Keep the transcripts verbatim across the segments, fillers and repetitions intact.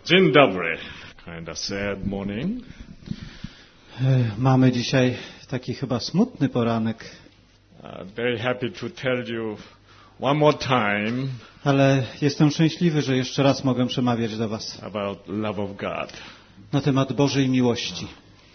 Dzień dobry. Kind of sad morning. Mamy dzisiaj taki chyba smutny poranek. Uh, very happy to tell you one more time. Ale jestem szczęśliwy, że jeszcze raz mogę przemawiać do was. About love of God. Na temat Bożej miłości.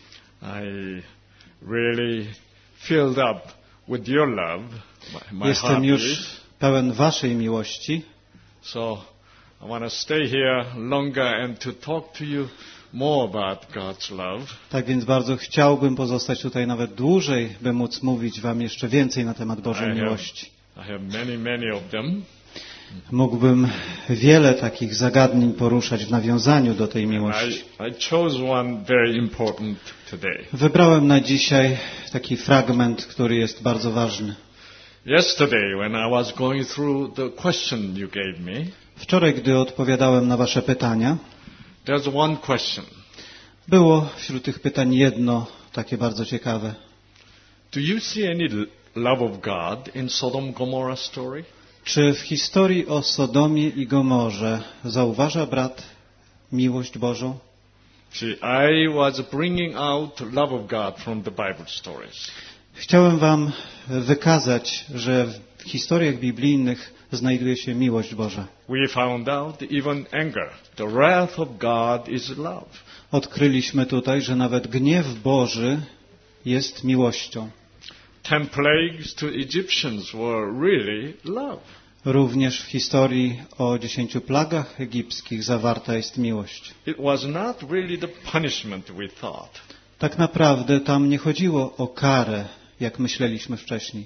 I really filled up with your love. My, my Jestem już pełen waszej miłości. So I want to stay here longer and to talk to you more about God's love. Tak więc bardzo chciałbym pozostać tutaj nawet dłużej, by móc mówić wam jeszcze więcej na temat Bożej I have, miłości. I have many, many of them. Mógłbym wiele takich zagadnień poruszać w nawiązaniu do tej miłości. I, I chose one very important today. Wybrałem na dzisiaj taki fragment, który jest bardzo ważny. Yesterday, when I was going through the question you gave me, Wczoraj, gdy odpowiadałem na wasze pytania, there's one question. było wśród tych pytań jedno takie bardzo ciekawe. Do you see any l- love of God in Sodom Gomorrah story? Czy w historii o Sodomie i Gomorze zauważa brat miłość Bożą? See, I was bringing out love of God from the Bible stories. Chciałem wam wykazać, że w historiach biblijnych znajduje się miłość Boża. We found out even anger, the wrath of God is love. Odkryliśmy tutaj, że nawet gniew Boży jest miłością. Ten plagues to Egyptians were really love. Również w historii o dziesięciu plagach egipskich zawarta jest miłość. It was not really the punishment we thought. Tak naprawdę tam nie chodziło o karę, jak myśleliśmy wcześniej.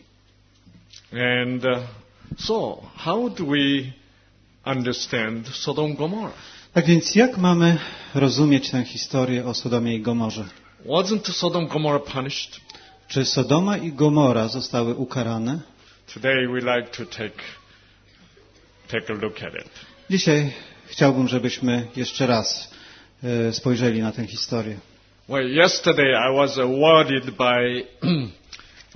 And uh, so, how do we understand Sodom Gomorrah? Tak więc jak mamy rozumieć tę historię o Sodomie i Gomorze? Wasn't Sodom Gomorrah punished? Czy Sodoma i Gomora zostały ukarane? Today we like to take take a look at it. Dzisiaj chciałbym, żebyśmy jeszcze raz e, spojrzeli na tę historię. Well, yesterday I was awarded by uh,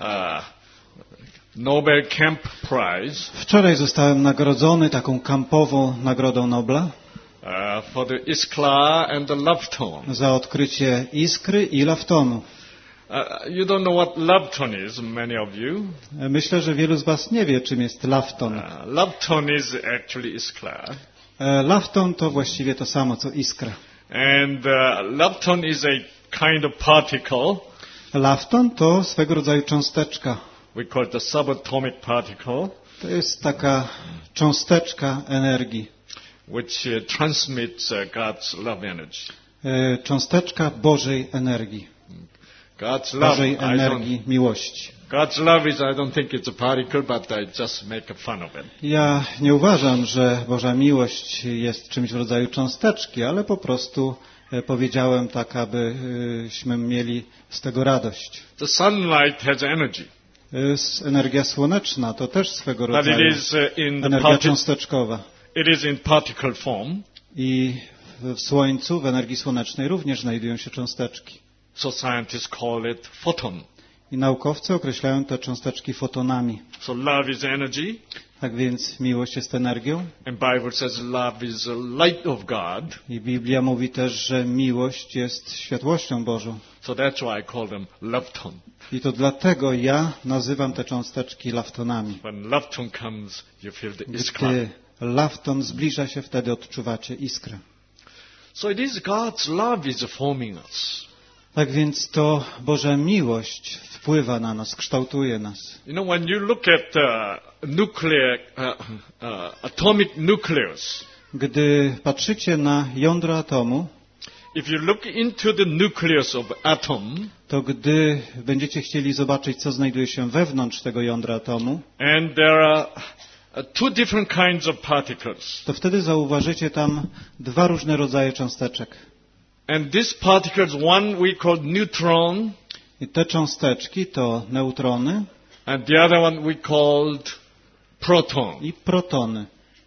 Nobel Camp Prize Wczoraj zostałem nagrodzony taką kampową Nagrodą Nobla uh, for the Iskra and the Lupton. za odkrycie iskry i laftonu. Uh, you don't know what Lupton is, many of you. E, Myślę, że wielu z was nie wie, czym jest lafton. Uh, Lupton is actually Iskra. E, Lafton to właściwie to samo, co iskra. And uh, Lupton is a kind of particle. Lafton to swego rodzaju cząsteczka. We call it the subatomic particle, To jest taka cząsteczka energii. which uh, transmits uh, God's love energy. E, Cząsteczka Bożej energii. God's love, Bożej I don't, energii miłości. God's love is, I don't think it's a particle, but I just make a fun of it. Ja nie uważam, że Boża miłość jest czymś w rodzaju cząsteczki, ale po prostu e, powiedziałem tak, abyśmy mieli z tego radość. The sunlight has energy, E, s- Energia słoneczna to też swego but it rodzaju is uh, in the energia parti- cząsteczkowa. it is in particle form. I w w Słońcu, w energii słonecznej również znajdują się cząsteczki. So scientists call it photon. I naukowcy określają te cząsteczki fotonami. So love is energy, Tak więc miłość jest energią. and Bible says love is the light of God. I Biblia mówi też, że miłość jest światłością Bożą. So that's why I call them lupton. I to dlatego ja nazywam te cząsteczki laftonami. When lupton comes, you feel the iskra. Gdy lafton zbliża się, wtedy odczuwacie iskrę. So it is God's love is forming us. Tak więc to Boża miłość wpływa na nas, kształtuje nas. You know, when you look at uh, nuclear, uh, uh, atomic nucleus, Gdy patrzycie na jądro atomu, if you look into the nucleus of atom, to gdy będziecie chcieli zobaczyć, co znajduje się wewnątrz tego jądra atomu, and there are uh, two different kinds of particles, to wtedy zauważycie tam dwa różne rodzaje cząsteczek. and these particles, one we call neutron, I te cząsteczki to neutrony and the other one we called proton. i protony.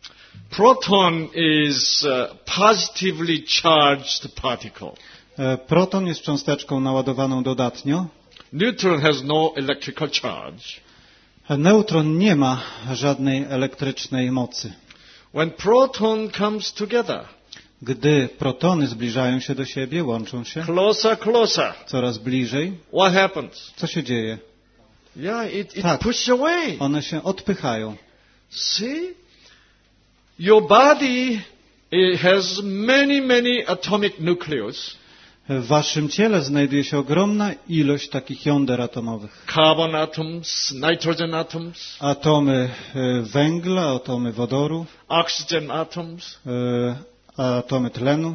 Proton is uh, positively charged particle. E, Proton jest cząsteczką naładowaną dodatnio. Neutron has no electrical charge. Neutron nie ma żadnej elektrycznej mocy. When proton comes together, Gdy protony zbliżają się do siebie, łączą się closer, closer, coraz bliżej, what happens? co się dzieje? Yeah, it, it Tak. pushes away. One się odpychają. See? Your body it has many, many atomic nucleus. W waszym ciele znajduje się ogromna ilość takich jąder atomowych. Carbon atoms, nitrogen atoms, Atomy e, węgla, atomy wodoru, oxygen atoms. e, atomy tlenu.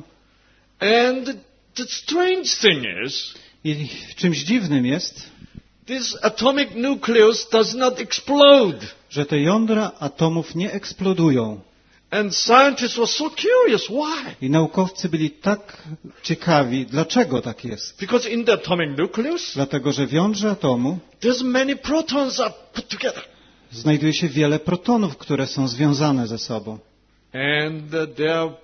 And the strange thing is, I czymś dziwnym jest, this atomic nucleus does not explode. że te jądra atomów nie eksplodują. And scientists were so curious, why? I naukowcy byli tak ciekawi, dlaczego tak jest. Because in the atomic nucleus, Dlatego, że w jądrze atomu there's many protons are put together. znajduje się wiele protonów, które są związane ze sobą. And uh, they are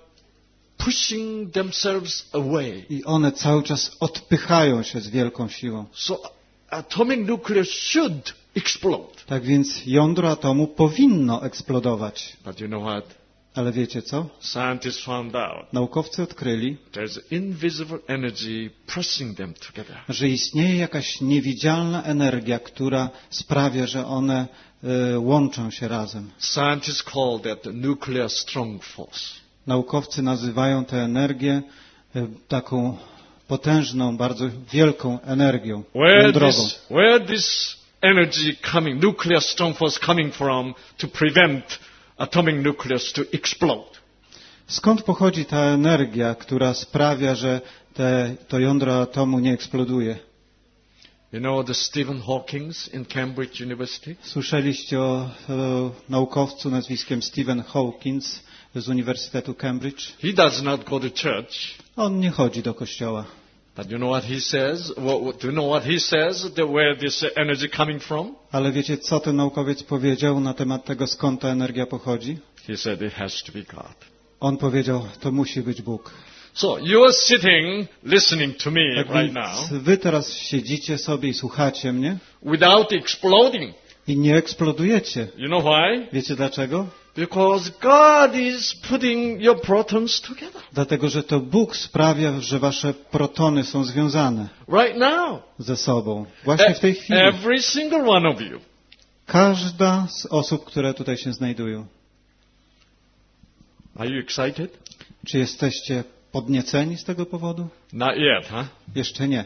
pushing themselves away. I one cały czas odpychają się z wielką siłą. So atomic nucleus should explode. Tak więc jądro atomu powinno eksplodować. But you know what? Ale wiecie co? Scientists found out Naukowcy odkryli, there's invisible energy pressing them together. że istnieje jakaś niewidzialna energia, która sprawia, że one y, łączą się razem. Scientists call that the nuclear strong force. Naukowcy nazywają tę energię y, taką potężną, bardzo wielką energią Where jądrową. this, where this energy coming, nuclear strong force coming from to prevent atomic nucleus to explode? Skąd pochodzi ta energia, która sprawia, że te, to jądro atomu nie eksploduje? You know the Stephen Hawking in Cambridge University? Słyszeliście o, o naukowcu nazwiskiem Stephen Hawking z Uniwersytetu Cambridge? He does not go to church. On nie chodzi do kościoła. But you know what he says? What, what, do you know what he says? The, where this energy coming from? Ale wiecie, co ten naukowiec powiedział na temat tego, skąd ta energia pochodzi? He said it has to be God. On powiedział, to musi być Bóg. So you are sitting, listening to me Tak right więc now, wy teraz siedzicie sobie i słuchacie mnie without exploding. i nie eksplodujecie. You know why? Wiecie dlaczego? Because God is putting your protons together. Dlatego, że to Bóg sprawia, że wasze protony są związane Right now. ze sobą. Właśnie w tej chwili. Every single one of you. Każda z osób, które tutaj się znajdują. Are you excited? Czy jesteście podnieceni z tego powodu? Not yet, huh? Jeszcze nie.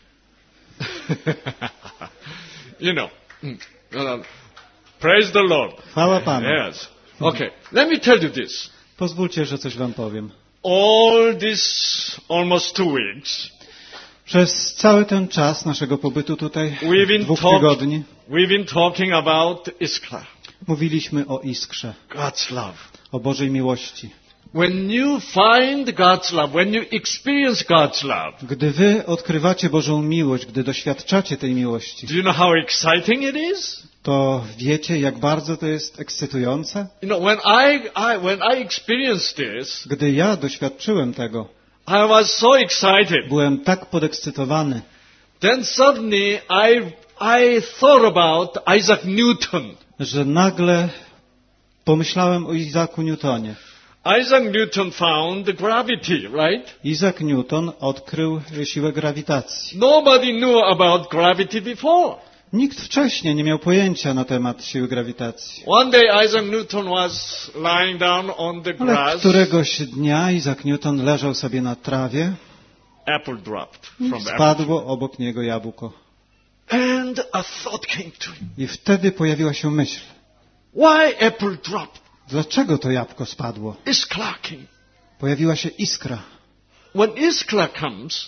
You know. mm, uh, Praise the Lord. Chwała Panu. Yes. Okay. Let me tell you this. Pozwólcie, że coś wam powiem. All this almost two weeks, Przez cały ten czas naszego pobytu tutaj, we've been, dwóch talk, tygodni, we've been talking about Iskra, mówiliśmy o iskrze, God's love. o Bożej miłości. When you find God's love, when you experience God's love, Gdy wy odkrywacie Bożą miłość, gdy doświadczacie tej miłości, do you know how exciting it is? to wiecie, jak bardzo to jest ekscytujące? You know, when I, I when I experienced this, Gdy ja doświadczyłem tego, I was so excited. byłem tak podekscytowany. Then suddenly I I thought about Isaac Newton. Że nagle pomyślałem o Isaacu Newtonie. Isaac Newton found gravity, right? Isaac Newton odkrył siłę grawitacji. Nobody knew about gravity before. Nikt wcześniej nie miał pojęcia na temat siły grawitacji. One day Isaac Newton was lying down on the Ale grass. któregoś dnia Isaac Newton leżał sobie na trawie Apple dropped from the apple. spadło obok niego jabłko. And a thought came to him. I wtedy pojawiła się myśl. Why apple dropped? Dlaczego to jabłko spadło? Iskra came. Pojawiła się iskra. When iskra comes,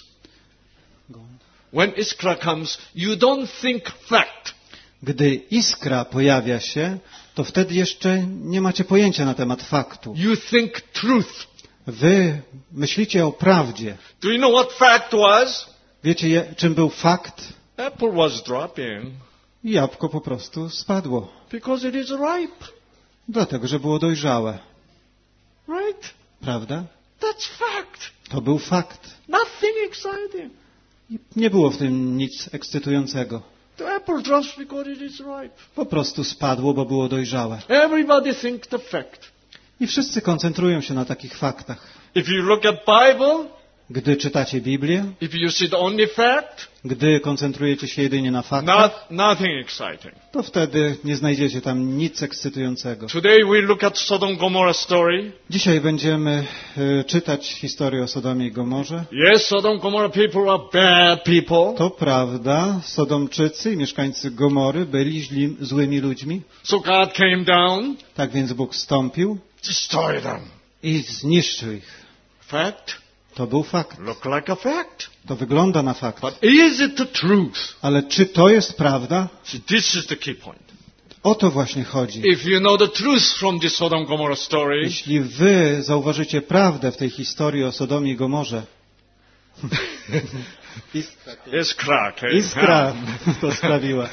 when iskra comes, you don't think fact. Gdy iskra pojawia się, to wtedy jeszcze nie macie pojęcia na temat faktu. You think truth. Wy myślicie o prawdzie. Do you know what fact was? Wiecie, je- czym był fakt? Apple was dropping I jabłko po prostu spadło. because it is ripe, Dlatego, że było dojrzałe. right? Prawda? That's fact. To był fakt. Nothing exciting. Nie było w tym nic ekscytującego. The apple drops because it is ripe. Po prostu spadło, bo było dojrzałe. Everybody think the fact. I wszyscy koncentrują się na takich faktach. If you look at Bible, Gdy czytacie Biblię, if you see the only fact, gdy koncentrujecie się jedynie na faktach, not, nothing exciting. to wtedy nie znajdziecie tam nic ekscytującego. Today we look at Sodom Gomorrah story. Dzisiaj będziemy y, czytać historię o Sodomie i Gomorze. Yes, Sodom Gomorrah people are bad people. To prawda, Sodomczycy i mieszkańcy Gomory byli źli, złymi ludźmi. So God came down, Tak więc Bóg wstąpił destroyed them. i zniszczył ich. Fact? To był fakt. Look like a fact. To wygląda na fakt. But is it the truth? Ale czy to jest prawda? See, this is the key point. O to właśnie chodzi. If you know the truth from this Sodom Gomorrah story, Jeśli wy zauważycie prawdę w tej historii o Sodomie i Gomorze, iskra came. iskra to sprawiła.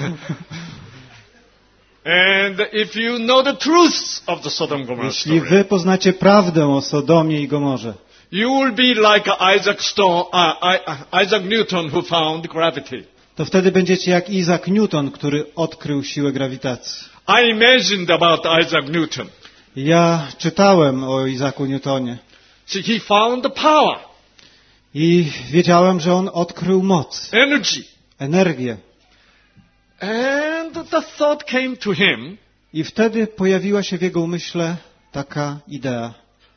And if you know the truth of the Sodom Gomorrah Jeśli story, wy poznacie prawdę o Sodomie i Gomorze, you will be like Isaac Stone, uh, I- Isaac Newton who found gravity. to wtedy będziecie jak Isaac Newton, który odkrył siłę grawitacji. I imagined about Isaac Newton. Ja czytałem o Isaacu Newtonie See, he found the power, i wiedziałem, że on odkrył moc, energy. energię. And the thought came to him, I wtedy pojawiła się w jego umyśle taka idea.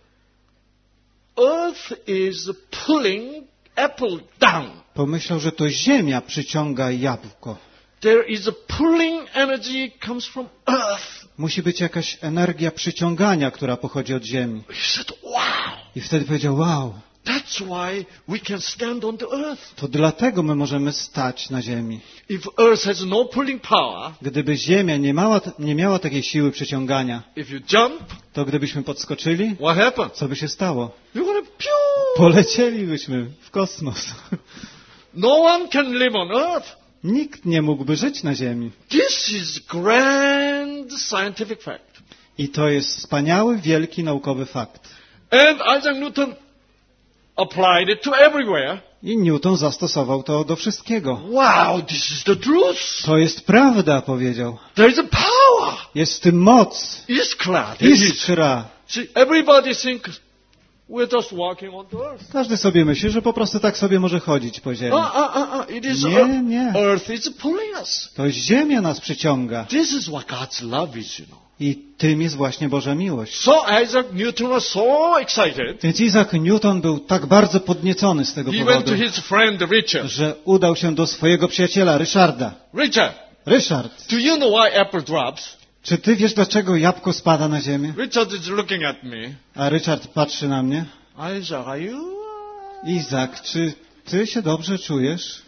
Earth is pulling apple down. Pomyślał, że to ziemia przyciąga jabłko. There is a pulling energy comes from earth. Musi być jakaś energia przyciągania, która pochodzi od ziemi. He said, wow, I wtedy powiedział, wow, that's why we can stand on the earth. to dlatego my możemy stać na ziemi. If earth has no pulling power, Gdyby ziemia nie miała, nie miała takiej siły przyciągania, if you jump, to gdybyśmy podskoczyli, what happens? co by się stało? You're gonna pew. Polecielibyśmy w kosmos. No one can live on earth. Nikt nie mógłby żyć na ziemi. This is grand scientific fact. I to jest wspaniały, wielki naukowy fakt. And Isaac Newton applied it to everywhere. I Newton zastosował to do wszystkiego. Wow, this is the truth. To jest prawda, powiedział. There is a power. Jest w tym moc. Iskra. There is. Iskra. See, everybody thinks we're just walking on the earth. Każdy sobie myśli, że po prostu tak sobie może chodzić po ziemi. Uh, uh, uh, uh. It is Nie, earth. nie. Earth is pulling us. To ziemia nas przyciąga. This is what God's love is, you know. I tym jest właśnie Boża miłość. So Isaac Newton was so excited. Więc Isaac Newton był tak bardzo podniecony z tego He went powodu, to his friend Richard. że udał się do swojego przyjaciela Ryszarda. Richard, Ryszard, do you know why apple drops? czy ty wiesz, dlaczego jabłko spada na ziemię? Richard is looking at me. A Ryszard patrzy na mnie. Isaac, are you? Izak, czy ty się dobrze czujesz?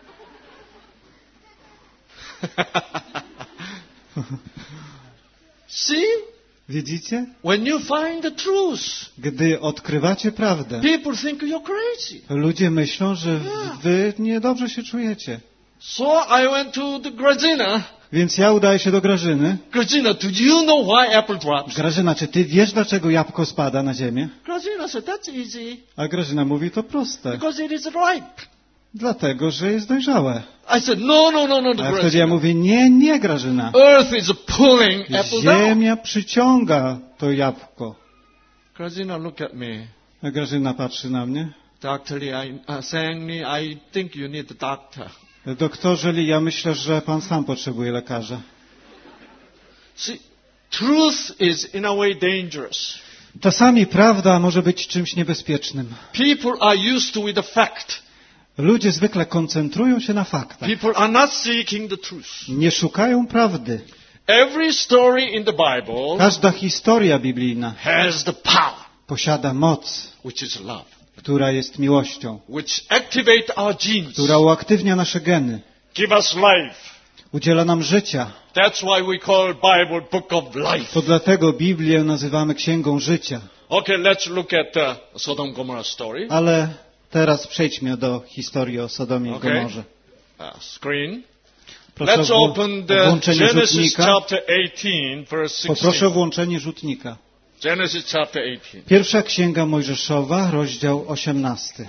See? Widzicie? When you find the truth, Gdy odkrywacie prawdę, people think you're crazy. ludzie myślą, że wy niedobrze się czujecie. So I went to the Grazina. Więc ja udaję się do Grażyny. Grazina, do you know why apple drops? Grażyna, czy ty wiesz, dlaczego jabłko spada na ziemię? Grazina said, that's easy. A Grażyna mówi, to proste. Because it is ripe. Dlatego, że jest dojrzałe. I said, no, no, no, no, the A wtedy ja Grazina. mówię, nie, nie, Grażyna. Earth is pulling apple down. Ziemia przyciąga to jabłko. Grazina looked at me. A Grażyna patrzy na mnie. Doctor Lee, I, uh, saying me, I think you need a doctor. Doktorze Lee, ja myślę, że pan sam potrzebuje lekarza. See, truth is in a way dangerous. Czasami prawda może być czymś niebezpiecznym. People are used to with the fact. Ludzie zwykle koncentrują się na faktach. People are not seeking the truth. Nie szukają prawdy. Every story in the Bible Każda historia biblijna has the power, posiada moc, which is love, która jest miłością, which activate our genes, która uaktywnia nasze geny, give us life. udziela nam życia. That's why we call Bible book of life. To dlatego Biblię nazywamy księgą życia. Okay, let's look at the Sodom Gomorrah story. Ale teraz przejdźmy do historii o Sodomie i Okay. Gomorze. Uh, screen. Proszę Let's o open włą- the włączenie Genesis rzutnika. chapter eighteen, verse Poproszę o sixteen. włączenie rzutnika. Genesis chapter eighteen. Pierwsza Księga Mojżeszowa, rozdział osiemnasty.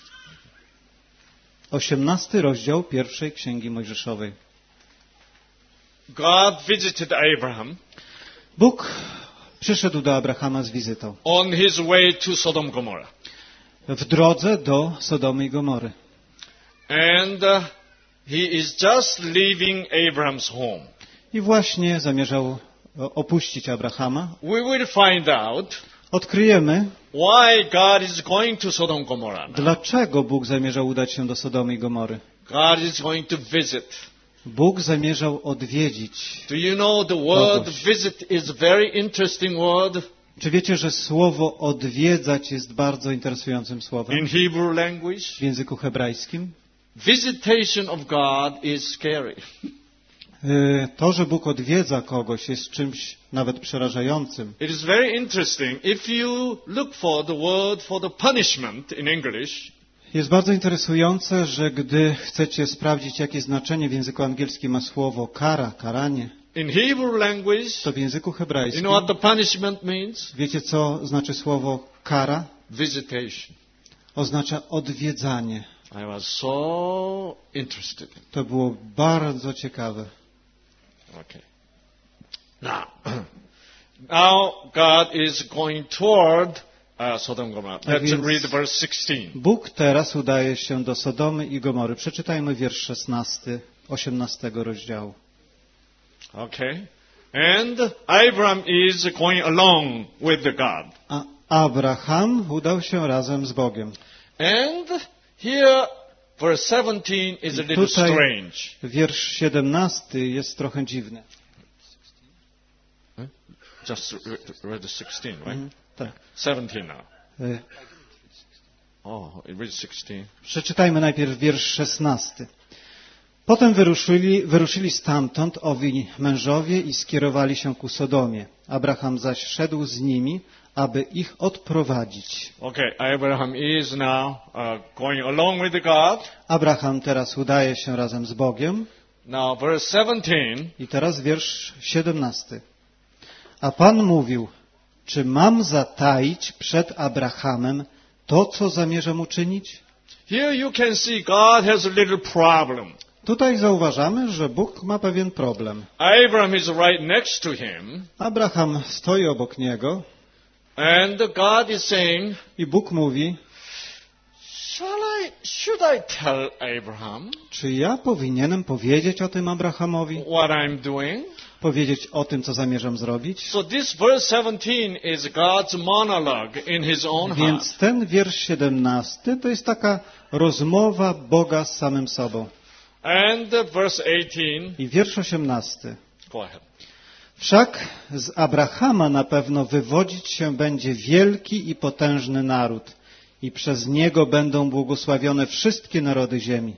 Osiemnasty rozdział pierwszej Księgi Mojżeszowej. God visited Abraham. Bóg przyszedł do Abrahama z wizytą. On his way to Sodom Gomorrah. W drodze do Sodomy i Gomory. And uh, he is just leaving Abraham's home. I właśnie zamierzał opuścić Abrahama. We will find out Odkryjemy, why God is going to Sodom Gomorrah now. dlaczego Bóg zamierzał udać się do Sodomy i Gomory. God is going to visit. Bóg zamierzał odwiedzić. Do you know the word kogoś. visit is very interesting word Czy wiecie, że słowo odwiedzać jest bardzo interesującym słowem in Hebrew language? w języku hebrajskim? Visitation of God is scary. Y, To, że Bóg odwiedza kogoś, jest czymś nawet przerażającym. It is very interesting. If you look for the word for the punishment in English, Jest bardzo interesujące, że gdy chcecie sprawdzić, jakie znaczenie w języku angielskim ma słowo kara, karanie, in Hebrew language, to w języku you hebrajskim, know what the punishment means? wiecie co znaczy słowo kara? Visitation. Oznacza odwiedzanie. I was so interested. To było bardzo ciekawe. Okay. Now, now God is going toward uh, Sodom and Gomorrah. Tak Let's więc- read verse sixteen. Bóg teraz udaje się do Sodomy i Gomory. Przeczytajmy wiersz szesnasty, osiemnastego rozdziału. Okay. And Abraham is going along with the God. A Abraham udał się razem z Bogiem. And here, verse seventeen is a little Tutaj strange. wiersz siedemnasty jest trochę dziwny. Just re- read the sixteen, right? Mhm, tak. seventeen now. Y, Oh, it reads sixteen. Przeczytajmy najpierw wiersz szesnasty. Potem wyruszyli, wyruszyli stamtąd owi mężowie i skierowali się ku Sodomie. Abraham zaś szedł z nimi, aby ich odprowadzić. Okay, Abraham is now uh, going along with the God. Abraham teraz udaje się razem z Bogiem. Now, verse seventeen. I teraz wiersz siedemnasty. A Pan mówił, czy mam zataić przed Abrahamem to, co zamierzam uczynić? Here you can see God has a little problem. Tutaj zauważamy, że Bóg ma pewien problem. Abraham is right next to him, Abraham stoi obok niego and God is saying, i Bóg mówi, Shall I, should I tell Abraham czy ja powinienem powiedzieć o tym Abrahamowi? what I'm doing? Powiedzieć o tym, co zamierzam zrobić? So this verse seventeen is God's monologue in his own heart. Więc ten wiersz siedemnasty to jest taka rozmowa Boga z samym sobą. And uh, verse eighteen, I wiersz osiemnasty. go ahead. Wszak z Abrahama na pewno wywodzić się będzie wielki i potężny naród i przez niego będą błogosławione wszystkie narody ziemi.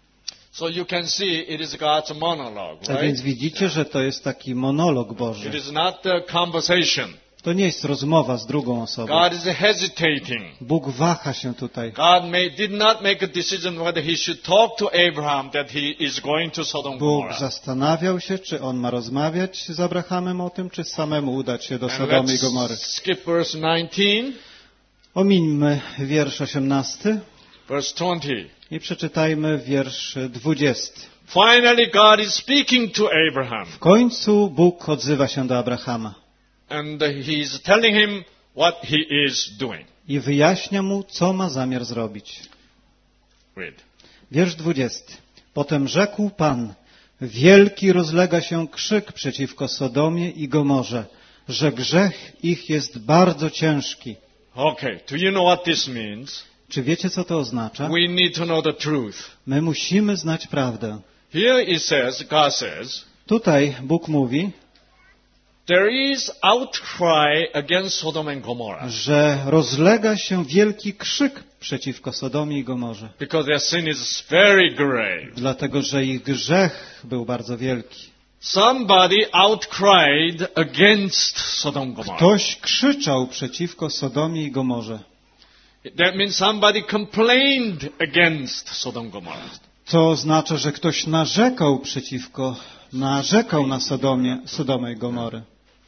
So you can see it is God's monologue, A więc right? widzicie, że to jest taki monolog Boży. It is not a conversation. To nie jest rozmowa z drugą osobą. God is hesitating. Bóg waha się tutaj. God made, did not make a decision whether he should talk to Abraham that he is going to Sodom and Bóg Gomorrah. zastanawiał się, czy on ma rozmawiać z Abrahamem o tym, czy samemu udać się do And Sodomy i Gomory. let's skip verse nineteen, Omińmy wiersz osiemnasty verse twenty. i przeczytajmy wiersz dwudziesty. Finally, God is speaking to Abraham, W końcu Bóg odzywa się do Abrahama and he's telling him what he is doing. i wyjaśnia mu, co ma zamiar zrobić. Read. Wiersz dwudziesty. Potem rzekł Pan, wielki rozlega się krzyk przeciwko Sodomie i Gomorze, że grzech ich jest bardzo ciężki. Okay, do you know what this means? Czy wiecie, co to oznacza? We need to know the truth. My musimy znać prawdę. Here it says, God says, Tutaj Bóg mówi, there is outcry against Sodom and Gomorrah że rozlega się wielki krzyk przeciwko Sodomie i Gomorze, because their sin is very grave. dlatego że ich grzech był bardzo wielki. Somebody outcried against Sodom and Gomorrah. Ktoś krzyczał przeciwko Sodomie i Gomorze. That means somebody complained against Sodom and Gomorrah. To oznacza, że ktoś narzekał przeciwko, narzekał na Sodomie, Sodomę i Gomorę.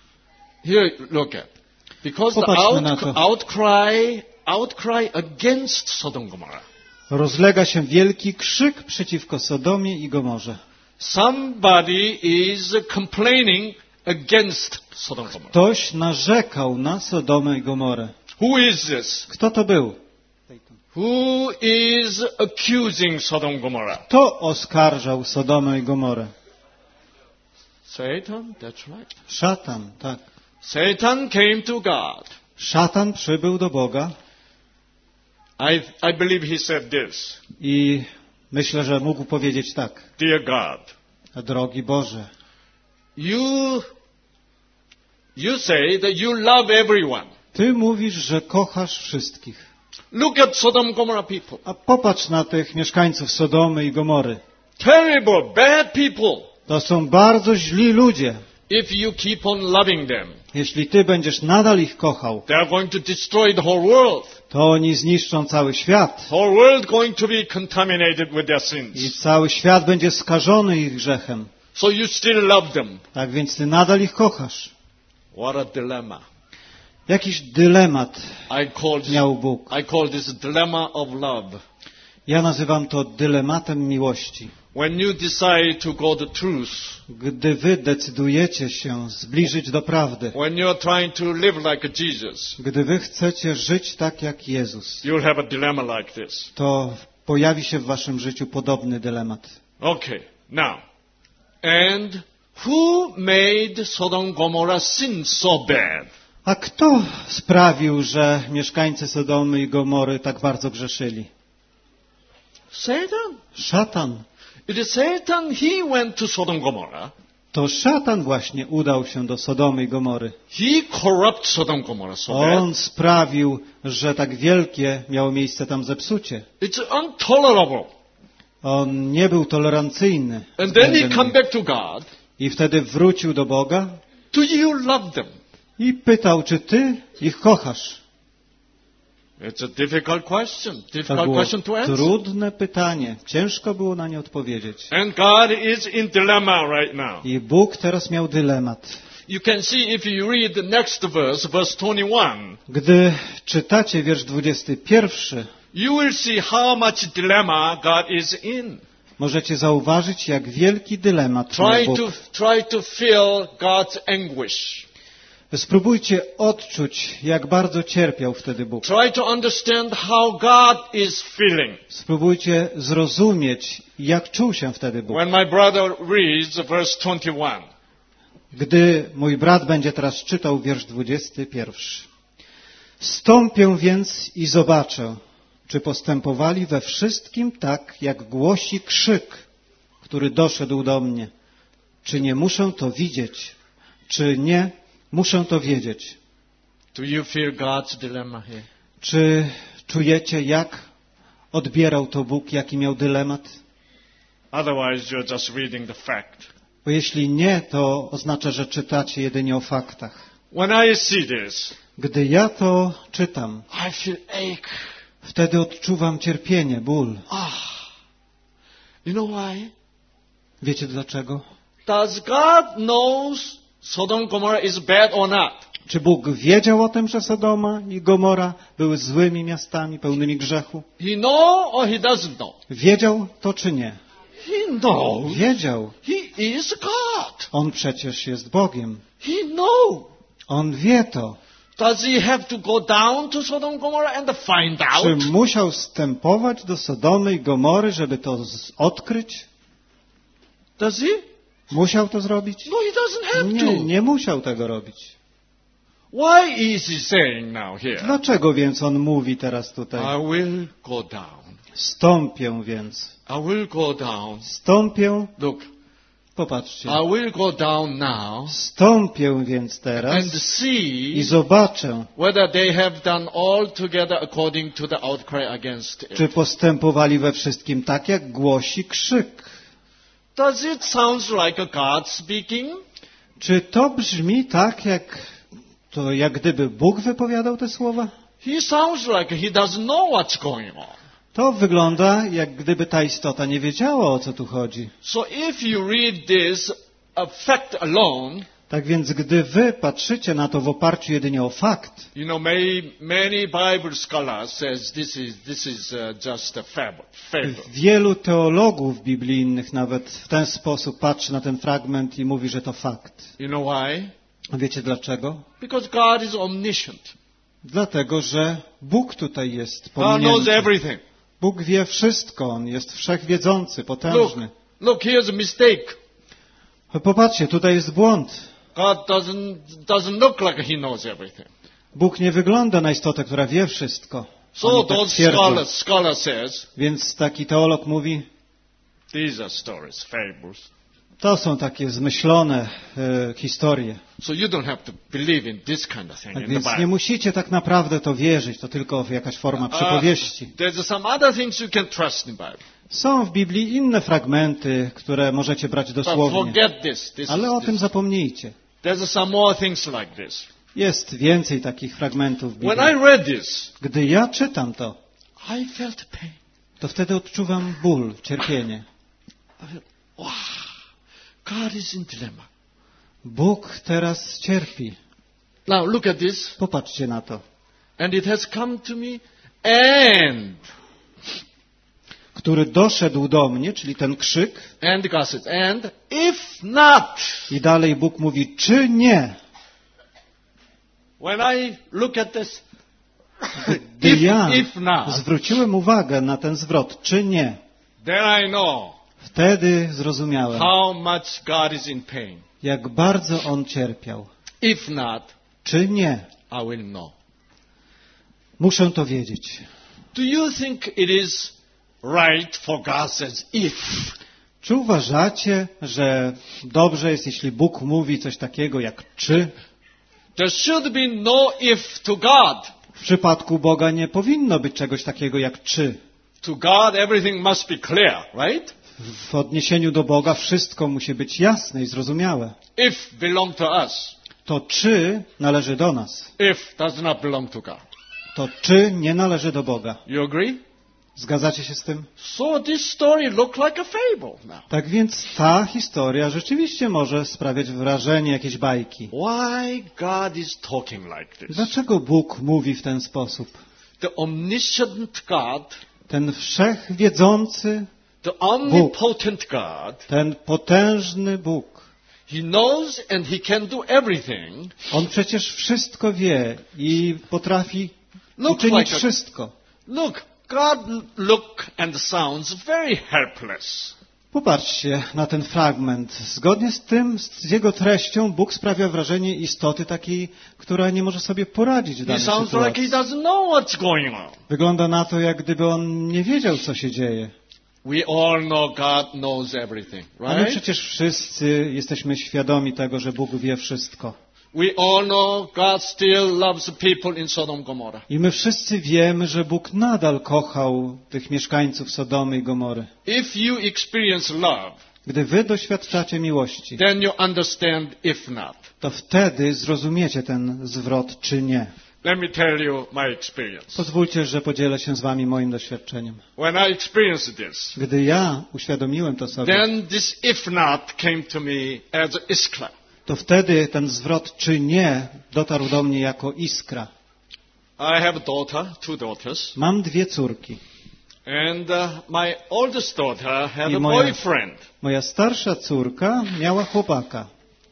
Here, look at. Because the Popatrzmy na out, to. outcry, outcry against Sodom and Gomorrah. Rozlega się wielki krzyk przeciwko Sodomie i Gomorze. Somebody is complaining against Sodom and Gomorrah. Ktoś narzekał na Sodomę i Gomorę. Who is this? Kto to był? Who is accusing Sodom and Gomorrah? Kto oskarżał Sodomę i Gomorę? Satan, that's right. Szatan, tak. Satan came to God. Szatan przybył do Boga I, I believe he said this. i myślę, że mógł powiedzieć tak. Dear God, Drogi Boże, you, you say that you love everyone. Ty mówisz, że kochasz wszystkich. Look at Sodom and Gomorrah people. A popatrz na tych mieszkańców Sodomy i Gomory. Terrible, bad people. To są bardzo źli ludzie. If you keep on loving them, Jeśli Ty będziesz nadal ich kochał, they are going to destroy the whole world. to oni zniszczą cały świat. Whole world going to be contaminated with their I sins. cały świat będzie skażony ich grzechem. So you still love them. Tak więc Ty nadal ich kochasz. What a dilemma. Jakiś dylemat I call this, miał Bóg. I call this dilemma of love. Ja nazywam to dylematem miłości. When you decide to go the truth, Gdy Wy decydujecie się zbliżyć do prawdy, when you're trying to live like Jesus, gdy Wy chcecie żyć tak jak Jezus, you'll have a dilemma like this. to pojawi się w Waszym życiu podobny dylemat. Okay, now. And who made Sodom and Gomorrah sin so bad? A kto sprawił, że mieszkańcy Sodomy i Gomory tak bardzo grzeszyli? Satan. Szatan. It is Satan, he went to Sodom and Gomorrah. To szatan właśnie udał się do Sodomy i Gomory. He corrupt Sodom and Gomorrah so bad. On sprawił, że tak wielkie miało miejsce tam zepsucie. It's intolerable. On nie był tolerancyjny. And then he względem come nich. back to God. I wtedy wrócił do Boga Do you love them? i pytał, czy Ty ich kochasz? It's a difficult question. To Difficult było question to answer. trudne pytanie. Ciężko było na nie odpowiedzieć. And God is in dilemma right now. I Bóg teraz miał dylemat. You can see if you read the next verse, verse twenty-one, Gdy czytacie wiersz dwudziesty pierwszy, you will see how much dilemma God is in. możecie zauważyć, jak wielki dylemat miał Try Bóg. to, try to feel God's anguish. Spróbujcie odczuć, jak bardzo cierpiał wtedy Bóg. Try to understand how God is feeling. Spróbujcie zrozumieć, jak czuł się wtedy Bóg. When my brother reads verse twenty-one, Gdy mój brat będzie teraz czytał wiersz dwudziesty pierwszy. Stąpię więc i zobaczę, czy postępowali we wszystkim tak, jak głosi krzyk, który doszedł do mnie. Czy nie muszę to widzieć? Czy nie muszę to wiedzieć? do you feel God's dilemma here? Czy czujecie, jak odbierał to Bóg, jaki miał dylemat? Otherwise, you're just reading the fact. Bo jeśli nie, to oznacza, że czytacie jedynie o faktach. When I see this, Gdy ja to czytam, I feel ache. wtedy odczuwam cierpienie, ból. Ah, you know why? Wiecie dlaczego? Does God knows Sodom and Gomorrah is bad or not? Czy Bóg wiedział o tym, że Sodoma i Gomora były złymi miastami, pełnymi grzechu? He know or he doesn't know? Wiedział to czy nie? He knows. Wiedział. He is God. On przecież jest Bogiem. He know. On wie to. Does he have to go down to Sodom and Gomorrah and find Czy out? musiał wstępować do Sodomy i Gomory, żeby to z- odkryć? Does he? Musiał to zrobić? No, he doesn't have Nie, to. nie musiał tego robić. Why is he saying now here? Dlaczego więc on mówi teraz tutaj? I will go down. Stąpię więc. I will go down. Stąpię, Look, popatrzcie. I will go down now Stąpię więc and teraz i see zobaczę, whether they have done all together according to the outcry against it. czy postępowali we wszystkim tak, jak głosi krzyk. Does it sound like a God speaking? Czy to brzmi tak, jak to jak gdyby Bóg wypowiadał te słowa? He sounds like he doesn't know what's going on. To wygląda, jak gdyby ta istota nie wiedziała, o co tu chodzi. So if you read this a fact alone, Tak więc, gdy wy patrzycie na to w oparciu jedynie o fakt, You know, many, many Bible scholars says this is, this is uh, just a fable. fable. wielu teologów biblijnych nawet w ten sposób patrzy na ten fragment i mówi, że to fakt. You know why? A wiecie dlaczego? Because God is omniscient. Dlatego, że Bóg tutaj jest God knows pominięty. everything. Bóg wie wszystko, On jest wszechwiedzący, Look, potężny. look, here's a mistake. Popatrzcie, tutaj jest błąd. God doesn't, doesn't look like He knows everything. Bóg nie wygląda na istotę, która wie wszystko. So Oni tak those twierdzą. scholars, scholar says, Więc taki teolog mówi, these are stories, fables. to są takie zmyślone e, historie. So you don't have to believe in this kind of thing Tak in the więc nie Bible. musicie tak naprawdę to wierzyć, to tylko jakaś forma Uh, przypowieści. there's some other things you can trust in the Bible. Są w Biblii inne fragmenty, które możecie brać But dosłownie. forget this. this, Ale o is, tym this. zapomnijcie. There's some more things like this. Jest więcej takich fragmentów w When Biblii. I read this, Gdy ja czytam to, I felt pain. to wtedy odczuwam ból, cierpienie. I felt, wow, God is in dilemma. Bóg teraz cierpi. Now look at this. Popatrzcie na to. And it has come to me, and, Który doszedł do mnie, czyli ten krzyk. and God says, and if not, I dalej Bóg mówi, czy nie? when I look at this, Gdy if, ja if not, zwróciłem uwagę na ten zwrot, czy nie? then I know Wtedy zrozumiałem, how much God is in pain. jak bardzo On cierpiał. If not, Czy nie? I will know. Muszę to wiedzieć. Do you think it is right for God says if? Czy uważacie, że dobrze jest, jeśli Bóg mówi coś takiego jak czy? There should be no if to God. W przypadku Boga nie powinno być czegoś takiego jak czy. To God, everything must be clear, right? W odniesieniu do Boga wszystko musi być jasne i zrozumiałe. If belong to us. To czy należy do nas. If does not belong to God. To czy nie należy do Boga. You agree? Zgadzacie się z tym? So this story look like a fable now. Tak więc ta historia rzeczywiście może sprawiać wrażenie jakiejś bajki. Why God is talking like this? Dlaczego Bóg mówi w ten sposób? The omniscient God, Ten wszechwiedzący, the omnipotent God, ten potężny Bóg. He knows and He can do everything. On przecież wszystko wie i potrafi Look uczynić like a- wszystko. Look, God look and sounds very helpless. Popatrzcie na ten fragment. Zgodnie z tym, z jego treścią, Bóg sprawia wrażenie istoty takiej, która nie może sobie poradzić w He danej sounds like sytuacji. He doesn't know what's going on. Wygląda na to, jak gdyby on nie wiedział, co się dzieje. We all know God knows everything, A my right? przecież wszyscy jesteśmy świadomi tego, że Bóg wie wszystko. We all know God still loves the people in Sodom Gomorrah. I my wszyscy wiemy, że Bóg nadal kochał tych mieszkańców Sodomy i Gomory. If you experience love, Gdy wy doświadczacie miłości, then you understand if not. to wtedy zrozumiecie ten zwrot, czy nie. Let me tell you my experience. Pozwólcie, że podzielę się z wami moim doświadczeniem. When I experienced this, Gdy ja uświadomiłem to sobie, then this if not came to me as a iskra. to wtedy ten zwrot, czy nie, dotarł do mnie jako iskra. I have a daughter, two daughters, Mam dwie córki. and uh, my oldest daughter had I a moja- boyfriend. Moja starsza córka miała chłopaka.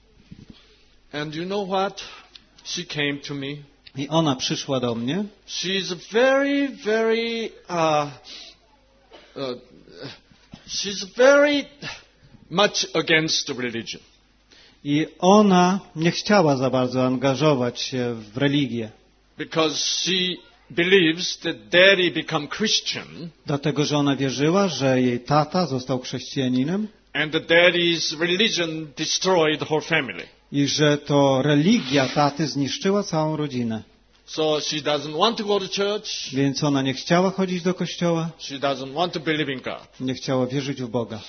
And you know what? She came to me. I ona przyszła do mnie. She's very, very, uh, uh, she's very much against religion. I ona nie chciała za bardzo angażować się w religię, Because she believes that daddy become Christian dlatego że ona wierzyła, że jej tata został chrześcijaninem and that daddy's religion destroyed the whole family. i że to religia taty zniszczyła całą rodzinę. So she doesn't want to go to church. Więc ona nie chciała chodzić do kościoła, She doesn't want to believe in God. nie chciała wierzyć w Boga.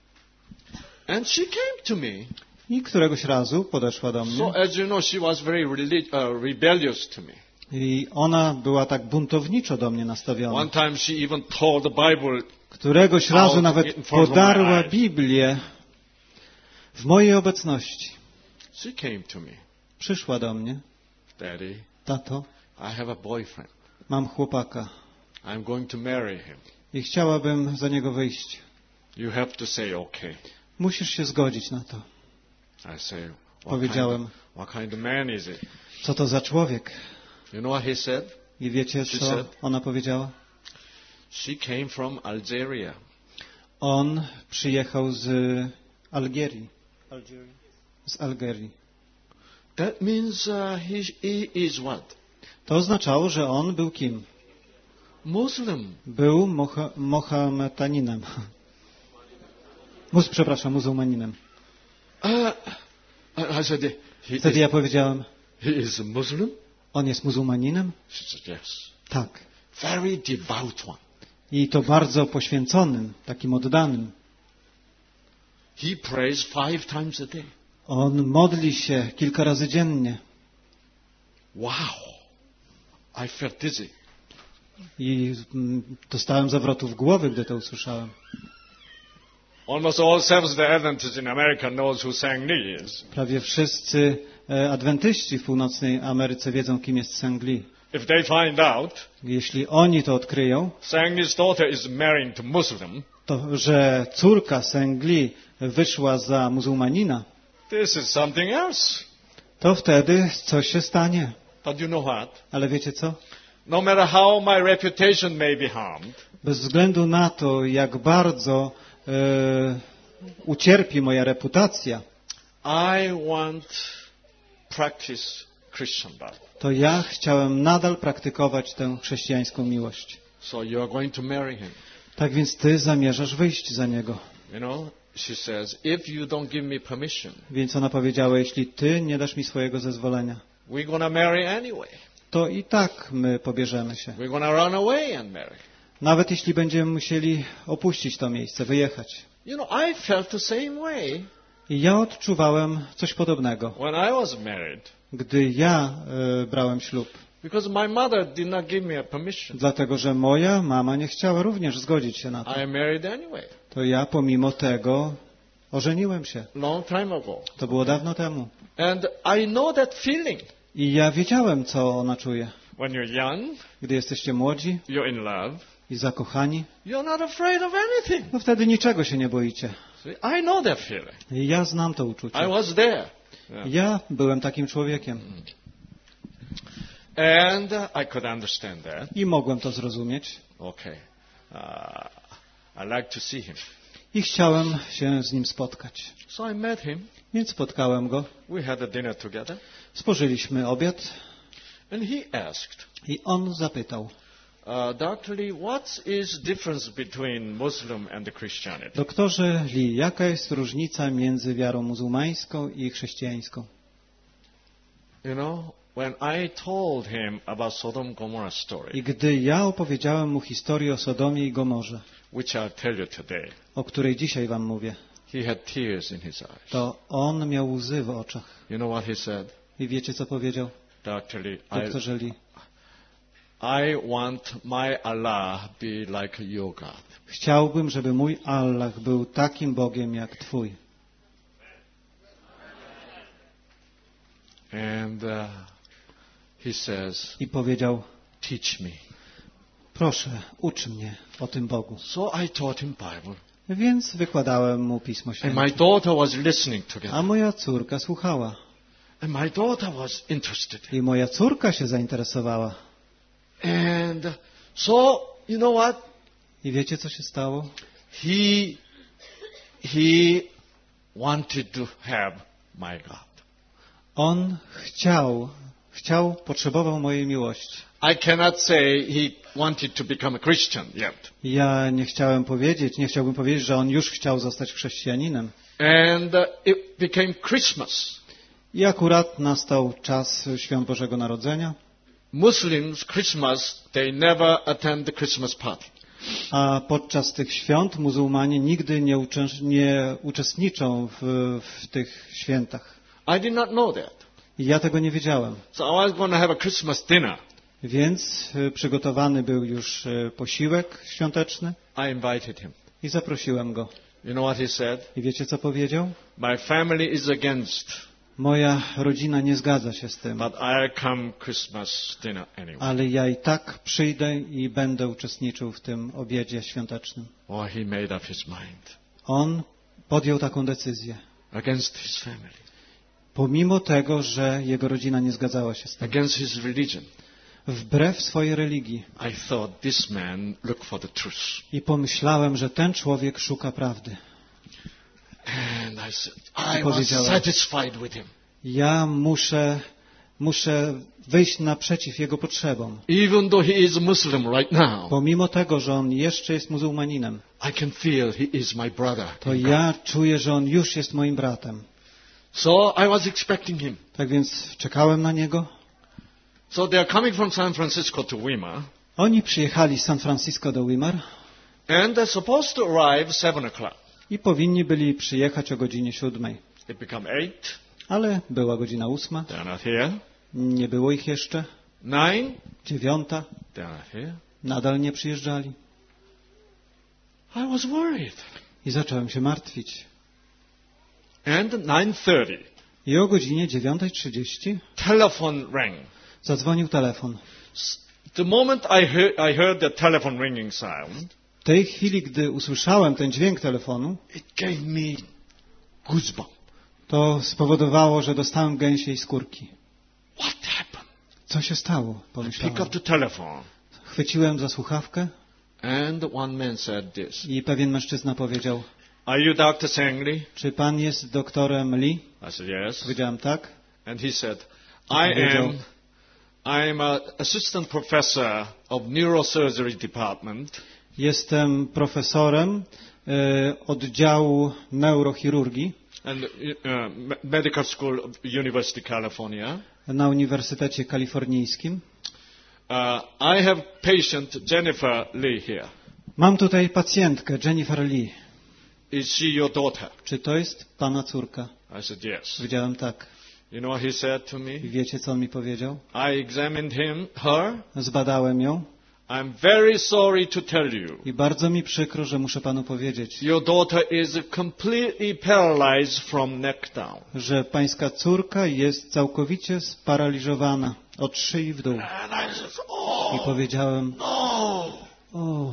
And she came to me. I któregoś razu podeszła do mnie So as you know, she was very relig- uh, rebellious to me. i ona była tak buntowniczo do mnie nastawiona. One time she even tore the Bible. Któregoś razu Out nawet in front of my podarła eyes. Biblię w mojej obecności. She came to me. Przyszła do mnie. Daddy, Tato, I have a boyfriend. mam chłopaka I'm going to marry him. i chciałabym za niego wyjść. You have to say okay. Musisz się zgodzić na to. I say, what, Powiedziałem, kind of, what kind of man is it? co to za człowiek? You know what he said? I wiecie, She co said- ona powiedziała? She came from Algeria. On przyjechał z Algierii. Z Algierii. That means uh, he, he is what? To oznaczało, że on był kim? Muslim. Był mocha, mohametaninem. Mus, przepraszam, muzułmaninem. Uh, I I said, he Wtedy is, ja powiedziałem, he is a Muslim? on jest muzułmaninem? She said, yes. Tak. Very devout one. I to bardzo poświęconym, takim oddanym. He prays five times a day. On modli się kilka razy dziennie. Wow. I felt dizzy. I mm, dostałem zawrotów głowy, gdy to usłyszałem. Almost all Seventh-day Adventists in America knows who Sang Lee is. Prawie wszyscy e, adwentyści w północnej Ameryce wiedzą, kim jest Sang Lee. If they find out Jeśli oni to odkryją, Sang Lee's daughter is marrying to Muslim, to że córka Sang Lee wyszła za muzułmanina, this is something else. to wtedy coś się stanie. But you know what? Ale wiecie co? No matter how my reputation may be harmed, Bez względu na to, jak bardzo e, ucierpi moja reputacja, I want practice Christian love. to ja chciałem nadal praktykować tę chrześcijańską miłość. So you are going to marry him. Tak więc ty zamierzasz wyjść za niego. You know, she says, if you don't give me permission, Więc ona powiedziała, jeśli ty nie dasz mi swojego zezwolenia, we're going to marry anyway. to i tak my pobierzemy się. We're going to run away and marry. Nawet jeśli będziemy musieli opuścić to miejsce, wyjechać. You know, I felt the same way I ja odczuwałem coś podobnego, when I was married. gdy ja e, brałem ślub. Because my mother did not give me a permission. Dlatego, że moja mama nie chciała również zgodzić się na to. I married anyway. To ja pomimo tego ożeniłem się. Long time ago. To było dawno temu. And I know that feeling. I ja wiedziałem, co ona czuje. When you're young, Gdy jesteście młodzi you're in love, i zakochani, you're not afraid of anything. no wtedy niczego się nie boicie. See, I know that feeling. I ja znam to I uczucie. was there. Yeah. Ja byłem takim człowiekiem And uh, I could understand that. i mogłem to zrozumieć. Okay. Uh, I like to see him. I chciałem się z nim spotkać. So I met him. Więc spotkałem go. We had a dinner together. Spożyliśmy obiad And he asked, i on zapytał: uh, Doctor Lee, what is difference between Muslim and Christianity? doktorze Lee, jaka jest różnica między wiarą muzułmańską i chrześcijańską? You know, when I told him about Sodom Gomorrah story, I gdy ja opowiedziałem mu historię o Sodomie i Gomorze, which I'll tell you today, o której dzisiaj wam mówię, he had tears in his eyes. to on miał łzy w oczach. You know what he said? I wiecie, co powiedział? Doctor Lee, I, Doktorze Lee, I want my Allah be like your God. chciałbym, żeby mój Allah był takim Bogiem jak twój. And uh, he says, I powiedział: teach me. proszę, ucz mnie o tym Bogu. So I taught him Bible. Więc wykładałem mu Pismo And my Święte. daughter was listening A together. moja córka słuchała. And my daughter was interested. I moja córka się zainteresowała. And so, you know what? I wiecie, co się stało? He, he wanted to have my God. On chciał, chciał, potrzebował mojej miłości. I cannot say he wanted to become a Christian yet. Ja nie chciałem powiedzieć, nie chciałbym powiedzieć, że on już chciał zostać chrześcijaninem. And uh, it became Christmas. I akurat nastał czas Świąt Bożego Narodzenia, Muslims, Christmas, they never attend the Christmas party. a podczas tych świąt muzułmanie nigdy nie, uczę- nie uczestniczą w, w tych świętach. I did not know that. I ja tego nie wiedziałem. So I was going to have a Christmas dinner. Więc y, przygotowany był już y, posiłek świąteczny I invited him. i zaprosiłem go. You know what he said? I wiecie, co powiedział? My family is against Moja rodzina nie zgadza się z tym, but I'll come Christmas dinner anyway. ale ja i tak przyjdę i będę uczestniczył w tym obiedzie świątecznym. Or he made up his mind On podjął taką decyzję, against his family, pomimo tego, że jego rodzina nie zgadzała się z tym. against his religion. Wbrew swojej religii. I thought this man looked for the truth. I pomyślałem, że ten człowiek szuka prawdy. And I said, I was satisfied with him. Ja muszę, muszę wyjść naprzeciw jego potrzebom. Even though he is a Muslim right now, Pomimo tego, że on jeszcze jest muzułmaninem, I can feel he is my brother. to ja czuję, że on już jest moim bratem. So I was expecting him. Tak więc czekałem na niego. So they are coming from San Francisco to Weimar, Oni przyjechali z San Francisco do Weimar and they're supposed to arrive seven o'clock. i powinni byli przyjechać o godzinie siódmej. It become eight. Ale była godzina ósma, They're not here. nie było ich jeszcze. Nine. Dziewiąta, They're not here. nadal nie przyjeżdżali. I was worried. I zacząłem się martwić. And nine thirty, I o godzinie dziewiątej trzydzieści telephone rang. zadzwonił telefon. The moment I heard, I heard the telephone ringing sound, W tej chwili, gdy usłyszałem ten dźwięk telefonu, it gave me goosebumps. to spowodowało, że dostałem gęsiej skórki. What happened? Co się stało? I pick Pomyślałem. up the telephone, Chwyciłem za słuchawkę and one man said this. i pewien mężczyzna powiedział: Are you Doctor Sangli? czy pan jest doktorem Lee? I said yes. Powiedziałem tak. And he said, I am, I'm a assistant professor of neurosurgery department. Jestem profesorem e, oddziału neurochirurgii And uh, medical school of University of California. na Uniwersytecie Kalifornijskim. Uh, I have patient Jennifer Lee here. Mam tutaj pacjentkę, Jennifer Lee. Is she your daughter? Czy to jest pana córka? I said yes. Powiedziałem tak. You know what he said to me? I wiecie, co on mi powiedział? I examined him, her. Zbadałem ją I'm very sorry to tell you. i bardzo mi przykro, że muszę panu powiedzieć, Your daughter is completely paralyzed from neck down. że pańska córka jest całkowicie sparaliżowana od szyi w dół. And I said, oh, I powiedziałem: no. o,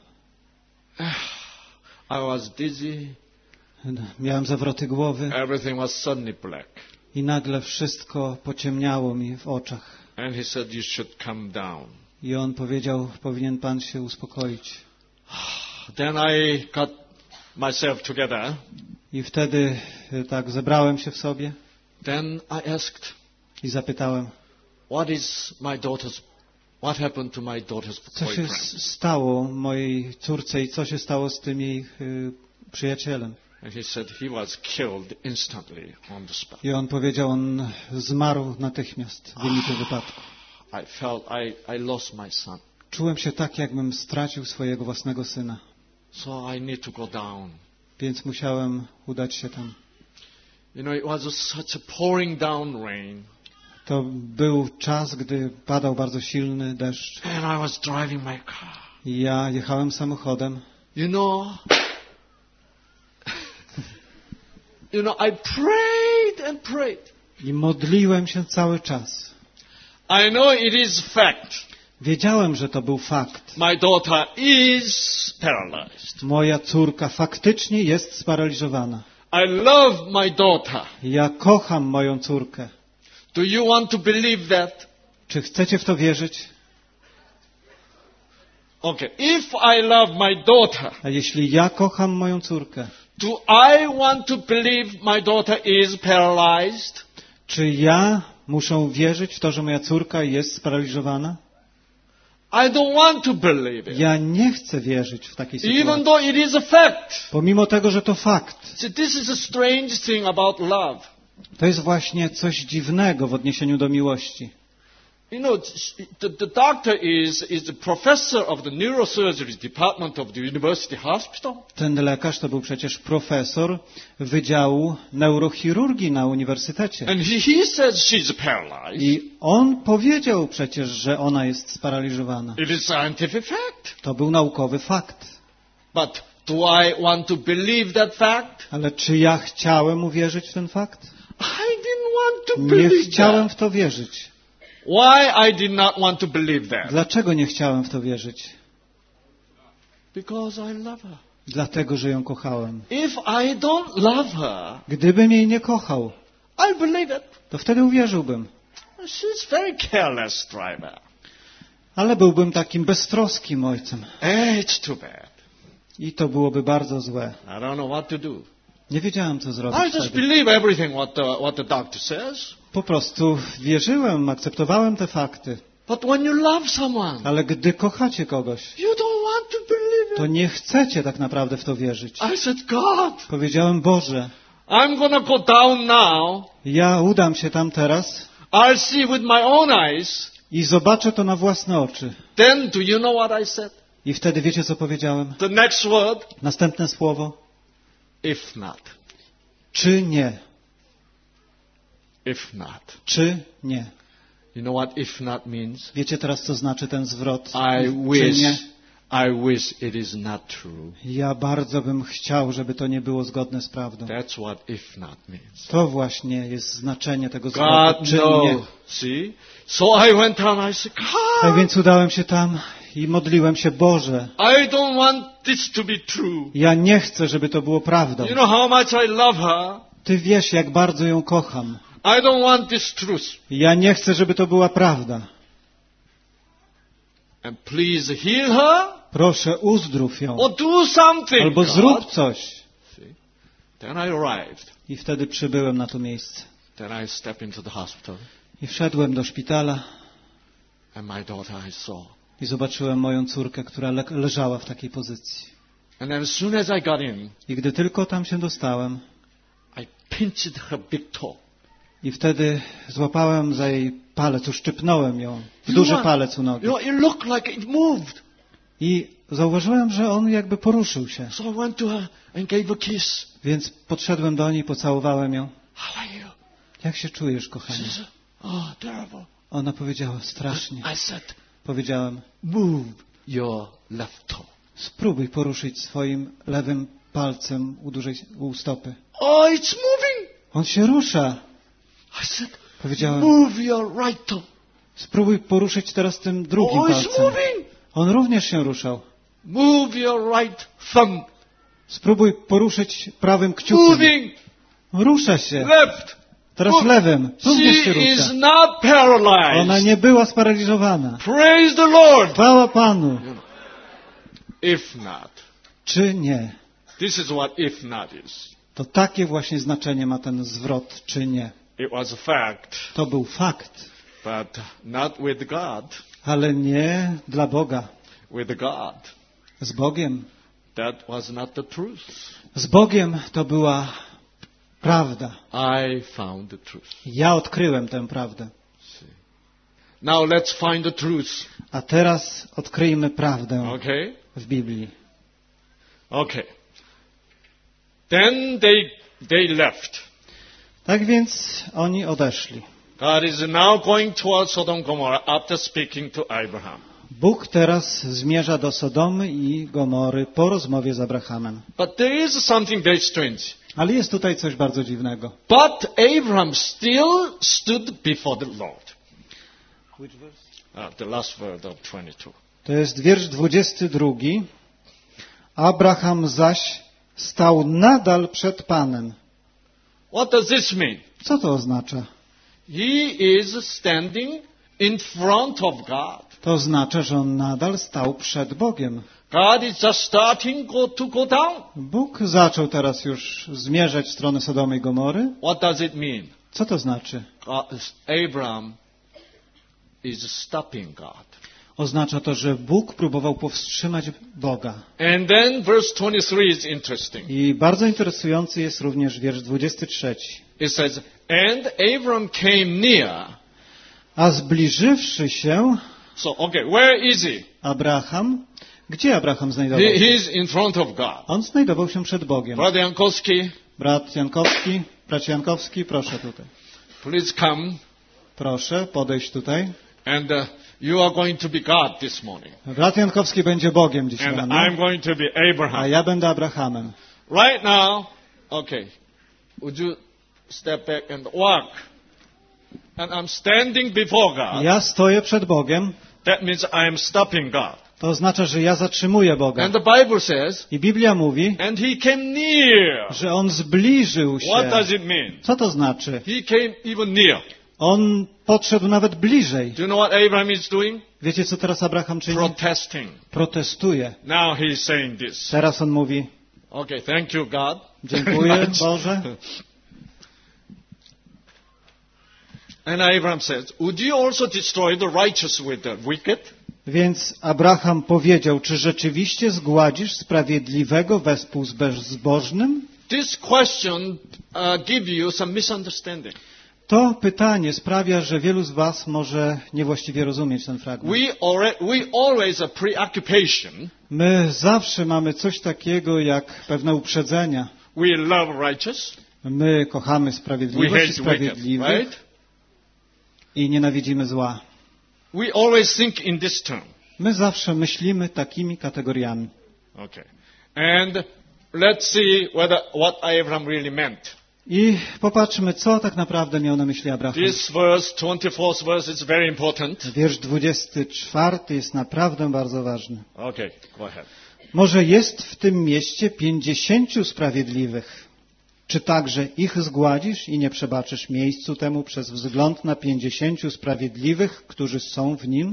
I was dizzy. miałem zawroty głowy Everything was suddenly black. i nagle wszystko pociemniało mi w oczach. And he said, you should come down. I on powiedział: powinien pan się uspokoić. Then I got myself together. I wtedy e, tak zebrałem się w sobie Then I asked, i zapytałem: what is my daughter's, what happened to my daughter's co się boyfriend? s- stało mojej córce i co się stało z tym jej y, przyjacielem. And he said he was killed instantly on the spot. I on powiedział: on zmarł natychmiast w wyniku wypadku. I felt I, I lost my son. Czułem się tak, jakbym stracił swojego własnego syna. So I need to go down. Więc musiałem udać się tam. You know, it was a, such a pouring down rain. To był czas, gdy padał bardzo silny deszcz. And I was driving my car. I ja jechałem samochodem. You know, you know, I prayed and prayed. I modliłem się cały czas. I know it is fact. Wiedziałem, że to był fakt. My daughter is paralyzed. Moja córka faktycznie jest sparaliżowana. I love my daughter. Ja kocham moją córkę. Do you want to believe that? Czy chcecie w to wierzyć? Okay. If I love my daughter, A jeśli ja kocham moją córkę, do I want to believe my daughter is paralyzed? czy ja muszę wierzyć w to, że moja córka jest sparaliżowana? I don't want to believe it. Ja nie chcę wierzyć w takiej Even sytuacji. though it is a fact. Pomimo tego, że to fakt. See, this is a strange thing about love. To jest właśnie coś dziwnego w odniesieniu do miłości. You know, the, the doctor is, is the professor of the neurosurgery department of the university hospital. Ten lekarz to był przecież profesor Wydziału Neurochirurgii na uniwersytecie. And he, he says she's paralyzed. I on powiedział przecież, że ona jest sparaliżowana. It is scientific fact. To był naukowy fakt. But do I want to believe that fact? Ale czy ja chciałem uwierzyć w ten fakt? I didn't to Nie believe chciałem that. w to wierzyć. Why I did not want to believe that? Dlaczego nie chciałem w to wierzyć? Because I love her. Dlatego, że ją kochałem. If I don't love her, Gdybym jej nie kochał, I believe it. to wtedy uwierzyłbym. She's very careless driver. Ale byłbym takim beztroskim ojcem. It's too bad. I to byłoby bardzo złe. I don't know what to do. Nie wiedziałem, co zrobić I just wtedy. believe everything what the, what the doctor says. Po prostu wierzyłem, akceptowałem te fakty. But when you love someone, Ale gdy kochacie kogoś, you don't want to believe to it. nie chcecie tak naprawdę w to wierzyć. I said, God, Powiedziałem, Boże, I'm gonna go down now. ja udam się tam teraz I'll see with my own eyes. i zobaczę to na własne oczy. Then do you know what I said? I wtedy wiecie, co powiedziałem? The next word, Następne słowo. if not. Czy nie? If not. Czy nie? You know what if not means? Wiecie teraz, co znaczy ten zwrot? I Czy wish, nie? I wish it is not true. Ja bardzo bym chciał, żeby to nie było zgodne z prawdą. That's what if not means. To właśnie jest znaczenie tego zwrotu. God Czy nie? no. See? So I went down, I said, Tak God, więc udałem się tam i modliłem się, Boże, I don't want this to be true. ja nie chcę, żeby to było prawdą. You know how much I love her? Ty wiesz, jak bardzo ją kocham. I don't want this truth. Ja nie chcę, żeby to była prawda. And please heal her Proszę, uzdrów ją. or do something. Albo God. zrób coś. See? Then I arrived. I wtedy przybyłem na to miejsce. Then I stepped into the hospital. I wszedłem do szpitala And my daughter I saw. i zobaczyłem moją córkę, która le- leżała w takiej pozycji. And as soon as I got in, I gdy tylko tam się dostałem, I pinched her big toe. i wtedy złapałem za jej palec, uszczypnąłem ją, w You duży know, palec u nogi. You know, it looked like it moved. I zauważyłem, że on jakby poruszył się. So I went to her and gave a kiss. Więc podszedłem do niej, pocałowałem ją. How are you? Jak się czujesz, She kochanie? said, oh, terrible. Ona powiedziała, strasznie. I said, Powiedziałem, move your left toe. spróbuj poruszyć swoim lewym palcem u, dużej, u stopy. Oh, it's moving. On się rusza. I said, Powiedziałem, move your right toe. spróbuj poruszyć teraz tym drugim Oh, it's palcem. moving. On również się ruszał. Move your right thumb. Spróbuj poruszyć prawym kciukiem. Moving Rusza się. left. Teraz Move. lewym. Również się She is rusza. not Ona paralyzed. nie była sparaliżowana. Praise the Lord. Chwała Panu. If not. Czy nie? This is what if not is. To takie właśnie znaczenie ma ten zwrot, czy nie. It was a fact, To był fakt, but not with God. ale nie dla Boga. With God. Z Bogiem. That was not the truth. Z Bogiem to była prawda. I found the truth. Ja odkryłem tę prawdę. See. Now let's find the truth. A teraz odkryjmy prawdę Okay? w Biblii. Okay. Then they they left. Tak więc oni odeszli. God is now going towards Sodom and Gomorrah after speaking to Abraham. Bóg teraz zmierza do Sodomy i Gomory po rozmowie z Abrahamem. But there is something very strange. Ale jest tutaj coś bardzo dziwnego. But Abraham still stood before the Lord. Uh, the last verse of twenty-two. To jest wiersz dwudziesty drugi. Abraham zaś stał nadal przed Panem. What does this mean? Co to oznacza? He is standing in front of God. To oznacza, że on nadal stał przed Bogiem. God is just starting go, to go down. Bóg zaczął teraz już zmierzać w stronę Sodomy i Gomory. What does it mean? Co to znaczy? God, Abraham is stopping God. Oznacza to, że Bóg próbował powstrzymać Boga. And then verse twenty-three is interesting. I bardzo interesujący jest również wiersz dwudziesty trzeci. It says, and Abraham came near. A zbliżywszy się So, okay, where is he? Abraham, gdzie Abraham znajdował He, się? he is in front of God. On znajdował się przed Bogiem. Brother Jankowski, Brat Jankowski, bracie Jankowski, proszę tutaj. please come. Proszę podejść tutaj. And uh, you are going to be God this morning. Brat Jankowski będzie Bogiem dziś And rano, I'm going to be a Abraham. ja będę Abrahamem. Right now, okay, would you step back and walk? and I'm standing before God, ja stoję przed Bogiem, that means I am stopping God. to oznacza, że ja zatrzymuję Boga. And the Bible says, I Biblia mówi, and he came near. że On zbliżył What się. does it mean? Co to znaczy? He came even near. On podszedł nawet bliżej. Do you know what Abraham is doing? Wiecie, co teraz Abraham czyni? Protesting. Protestuje. Now he's saying this. Teraz on mówi, Okay, thank you, God. dziękuję, Much. Boże. And Abraham says, would you also destroy the righteous with the wicked? Więc Abraham powiedział, czy rzeczywiście zgładzisz sprawiedliwego wespół z bezbożnym? This question uh, give you some misunderstanding. To pytanie sprawia, że wielu z was może niewłaściwie rozumieć ten fragment. We, already, we always a preoccupation. My zawsze mamy coś takiego jak pewne uprzedzenia. We love righteous. My kochamy We sprawiedliwość i hate wicked, sprawiedliwych right? i nienawidzimy zła. We always think in this term. My zawsze myślimy takimi kategoriami. Okay. And let's see whether what Abraham really meant. I popatrzmy, co tak naprawdę miał na myśli Abraham. This verse, twenty-fourth verse, is very important. Wiersz dwudziesty czwarty jest naprawdę bardzo ważny. Okay, go ahead. Może jest w tym mieście pięćdziesięciu sprawiedliwych. Czy także ich zgładzisz i nie przebaczysz miejscu temu przez wzgląd na pięćdziesięciu sprawiedliwych, którzy są w nim?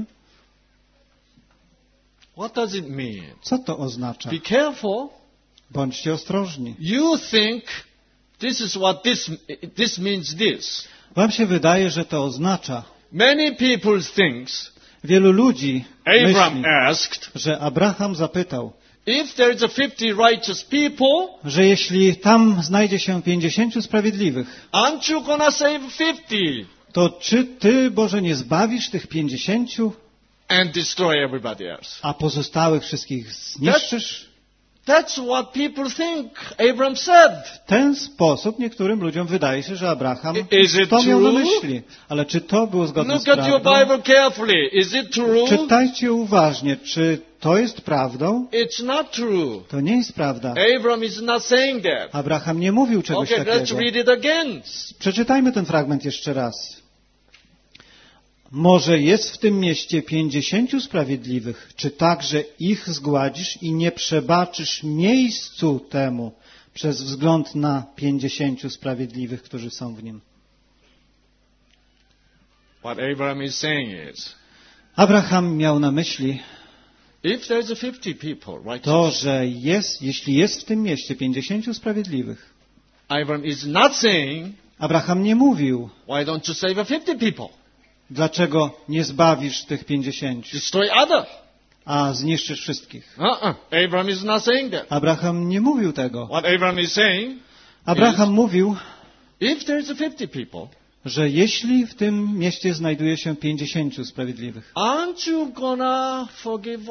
What does it mean? Co to oznacza? Be careful. Bądźcie ostrożni. You think this is what this, this means this. Wam się wydaje, że to oznacza. Many people thinks Wielu ludzi Abraham myśli, asked, że Abraham zapytał, if there is a fifty righteous people, że jeśli tam znajdzie się pięćdziesięciu sprawiedliwych, aren't you gonna save fifty to czy Ty, Boże, nie zbawisz tych pięćdziesięciu, and destroy everybody else? a pozostałych wszystkich zniszczysz? That's what people think Abraham said. W ten sposób niektórym ludziom wydaje się, że Abraham Is it to miał na true? myśli. Ale czy to było zgodne Look z at your prawdą? Bible carefully. Is it true? Czytajcie uważnie, czy to jest prawdą? It's not true. To nie jest prawda. Abraham is not saying that. Abraham nie mówił czegoś Okay, let's takiego. read it again. Przeczytajmy ten fragment jeszcze raz. Może jest w tym mieście pięćdziesięciu sprawiedliwych, czy także ich zgładzisz i nie przebaczysz miejscu temu przez wzgląd na pięćdziesięciu sprawiedliwych, którzy są w nim? What Abraham is saying is, Abraham miał na myśli if there's a fifty people, right? to, że jest, jeśli jest w tym mieście pięćdziesięciu sprawiedliwych. Abraham is not saying, Abraham nie mówił, why don't you save a fifty people? dlaczego nie zbawisz tych pięćdziesięciu, Destroy other. a zniszczysz wszystkich. Uh-uh. Abraham is not saying that. Abraham nie mówił tego. What Abraham is saying, Abraham mówił, if there's a fifty people, że jeśli w tym mieście znajduje się pięćdziesięciu sprawiedliwych, aren't you gonna forgive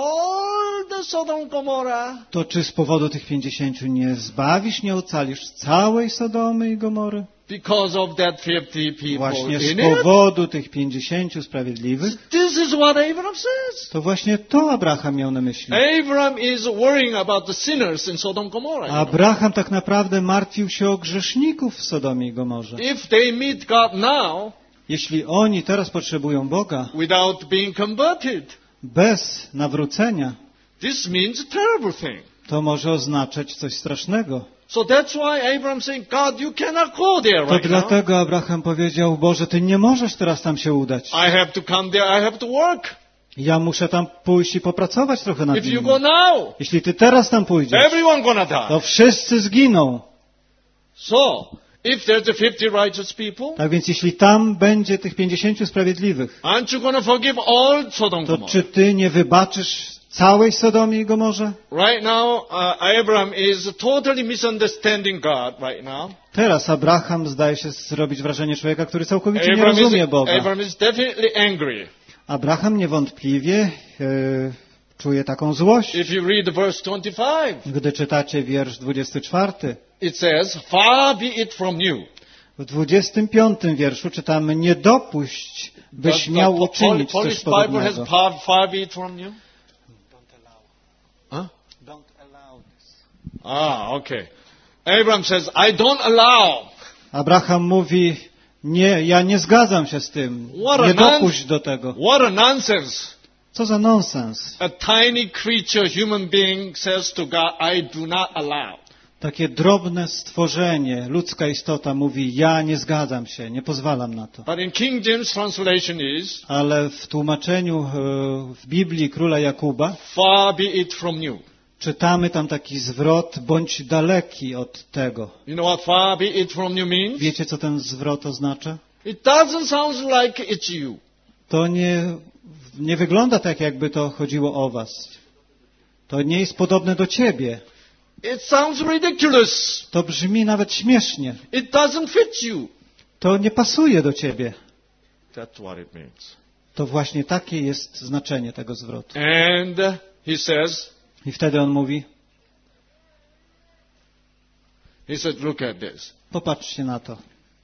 all the Sodom Gomorrah? to czy z powodu tych pięćdziesięciu nie zbawisz, nie ocalisz całej Sodomy i Gomory? Because of that fifty people Właśnie z in it? powodu tych pięćdziesięciu sprawiedliwych, This is what Abraham says. to właśnie to Abraham miał na myśli. Abraham is worrying about the sinners in Sodom Gomorrah. you know. Abraham tak naprawdę martwił się o grzeszników w Sodomie i Gomorze. If they meet God now Jeśli oni teraz potrzebują Boga without being converted, bez nawrócenia, this means a terrible thing. to może oznaczać coś strasznego. So that's why Abraham saying, God, you cannot go there To right now. dlatego Abraham powiedział, Boże, Ty nie możesz teraz tam się udać. I have to come there, I have to work. Ja muszę tam pójść i popracować trochę nad If you nim. go now, Jeśli Ty teraz tam pójdziesz, everyone gonna die. to wszyscy zginą. So, if there's a fifty righteous people, Tak więc jeśli tam będzie tych pięćdziesięciu sprawiedliwych, aren't you gonna forgive all Sodom to Gomorrah? czy Ty nie wybaczysz całej Sodomie i Gomorze? Right now, uh, Abraham is totally misunderstanding God right now. Teraz Abraham zdaje się zrobić wrażenie człowieka, który całkowicie nie Abraham rozumie is, Boga. Abraham is definitely angry. Abraham niewątpliwie e, czuje taką złość. If you read verse twenty-five, Gdy czytacie wiersz dwudziesty czwarty, it says, far be it from you. w dwudziestym piątym wierszu czytamy, nie dopuść, byś The- miał the uczynić Polish coś Bible has podobnego. far, far be it from you. Huh? Ah, okay. Abraham says, I don't allow. Abraham mówi, Nie, ja nie zgadzam się z tym. What a Nie non- dopuść do tego. What a nonsense. Co za nonsens. A tiny creature, human being says to God, I do not allow. Takie drobne stworzenie, ludzka istota mówi, ja nie zgadzam się, nie pozwalam na to. But in King James translation is, Ale w tłumaczeniu e, w Biblii króla Jakuba far be it from you. czytamy tam taki zwrot, bądź daleki od tego. You know what far be it from you means? Wiecie, co ten zwrot oznacza? It doesn't sound like it's you. To nie, nie wygląda tak, jakby to chodziło o was. To nie jest podobne do ciebie. It sounds ridiculous. To brzmi nawet śmiesznie. It doesn't fit you. To nie pasuje do ciebie. That's what it means. To właśnie takie jest znaczenie tego zwrotu. And uh, he says, I wtedy on mówi, he said, look at this. popatrzcie na to.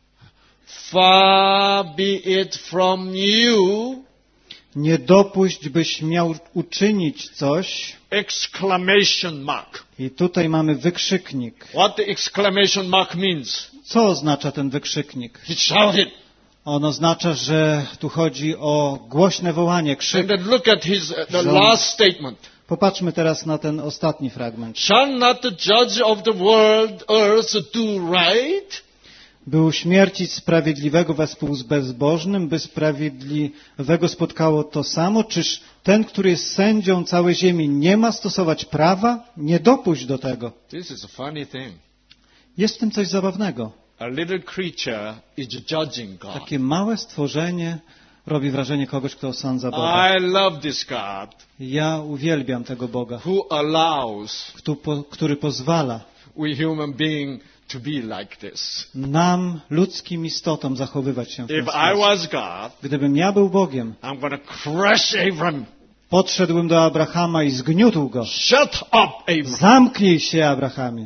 Far be it from you, Nie dopuść, byś miał uczynić coś. exclamation mark. I tutaj mamy wykrzyknik. What the exclamation mark means? Co oznacza ten wykrzyknik? He shouted. On oznacza, że tu chodzi o głośne wołanie, And krzyk. then look at his uh, the Żon- last statement. Popatrzmy teraz na ten ostatni fragment. Shall not the judge of the world earth do right? By uśmiercić sprawiedliwego wespół z bezbożnym, by sprawiedliwego spotkało to samo? Czyż ten, który jest sędzią całej ziemi, nie ma stosować prawa? Nie dopuść do tego. This is a funny thing. Jest w tym coś zabawnego. A little creature is judging God. Takie małe stworzenie robi wrażenie kogoś, kto osądza Boga. I love this God Ja uwielbiam tego Boga, who allows kto po- który pozwala we human being to be like this. nam, ludzkim istotom, zachowywać się w ten If I sposób. was God, Gdybym ja był Bogiem, I'm going to crush Abram. podszedłbym do Abrahama i zgniótł go. Shut up, Abram. Zamknij się, Abrahamie.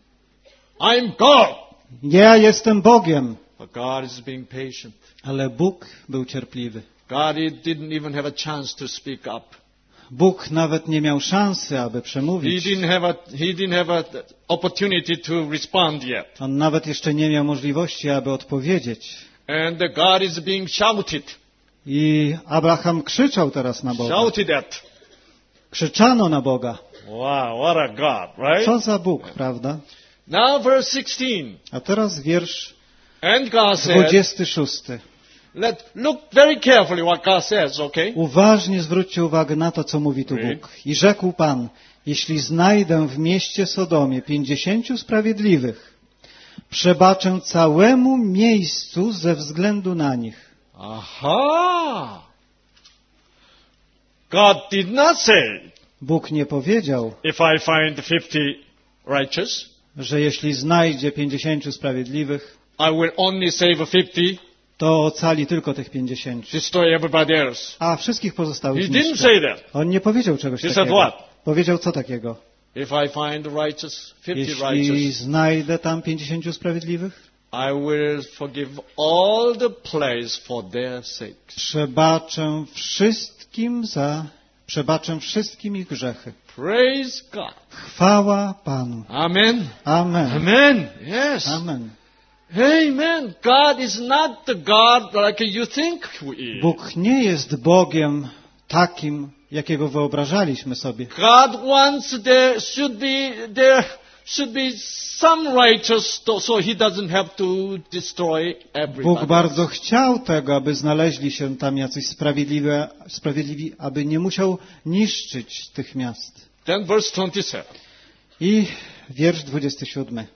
I'm God. Ja jestem Bogiem. But God is being patient. Ale Bóg był cierpliwy. God he didn't even have a chance to speak up. Bóg nawet nie miał szansy, aby He przemówić. didn't have a he didn't have a opportunity to respond yet. On nawet jeszcze nie miał możliwości, aby odpowiedzieć. And the God is being shouted. I Abraham krzyczał teraz na Boga. Shouted at. Krzyczano na Boga. Wow, what a God, right? Co za Bóg, prawda? Now verse sixteen. A teraz wiersz And God said, dwudziesty szósty. let look very carefully what God says, okay? Uważnie zwróćcie uwagę na to, co mówi tu Bóg. I rzekł Pan, jeśli znajdę w mieście Sodomie pięćdziesięciu sprawiedliwych, przebaczę całemu miejscu ze względu na nich. Aha. God did not say, Bóg nie powiedział, if I find fifty righteous, że jeśli znajdzie pięćdziesięciu sprawiedliwych, I will only save fifty, to ocali tylko tych pięćdziesięciu, destroy everybody else. a wszystkich He pozostałych didn't niszczy. say that. On nie powiedział czegoś He said takiego. what? Powiedział co takiego? If I find righteous, fifty Jeśli righteous, znajdę tam pięćdziesięciu sprawiedliwych, I will forgive all the place for their sake. przebaczę wszystkim za, przebaczę wszystkim ich grzechy. Praise God. Chwała Panu. Amen. Amen. Amen. Yes. Amen. Amen. God is not the God like you think He is. Bóg nie jest Bogiem takim, jakiego wyobrażaliśmy sobie. God wants there should be there should be some righteous so so He doesn't have to destroy everybody. Bóg bardzo chciał tego, aby znaleźli się tam jacyś sprawiedliwi, sprawiedliwi, aby nie musiał niszczyć tych miast. Then verse twenty-seven. I wiersz dwudziesty siódmy.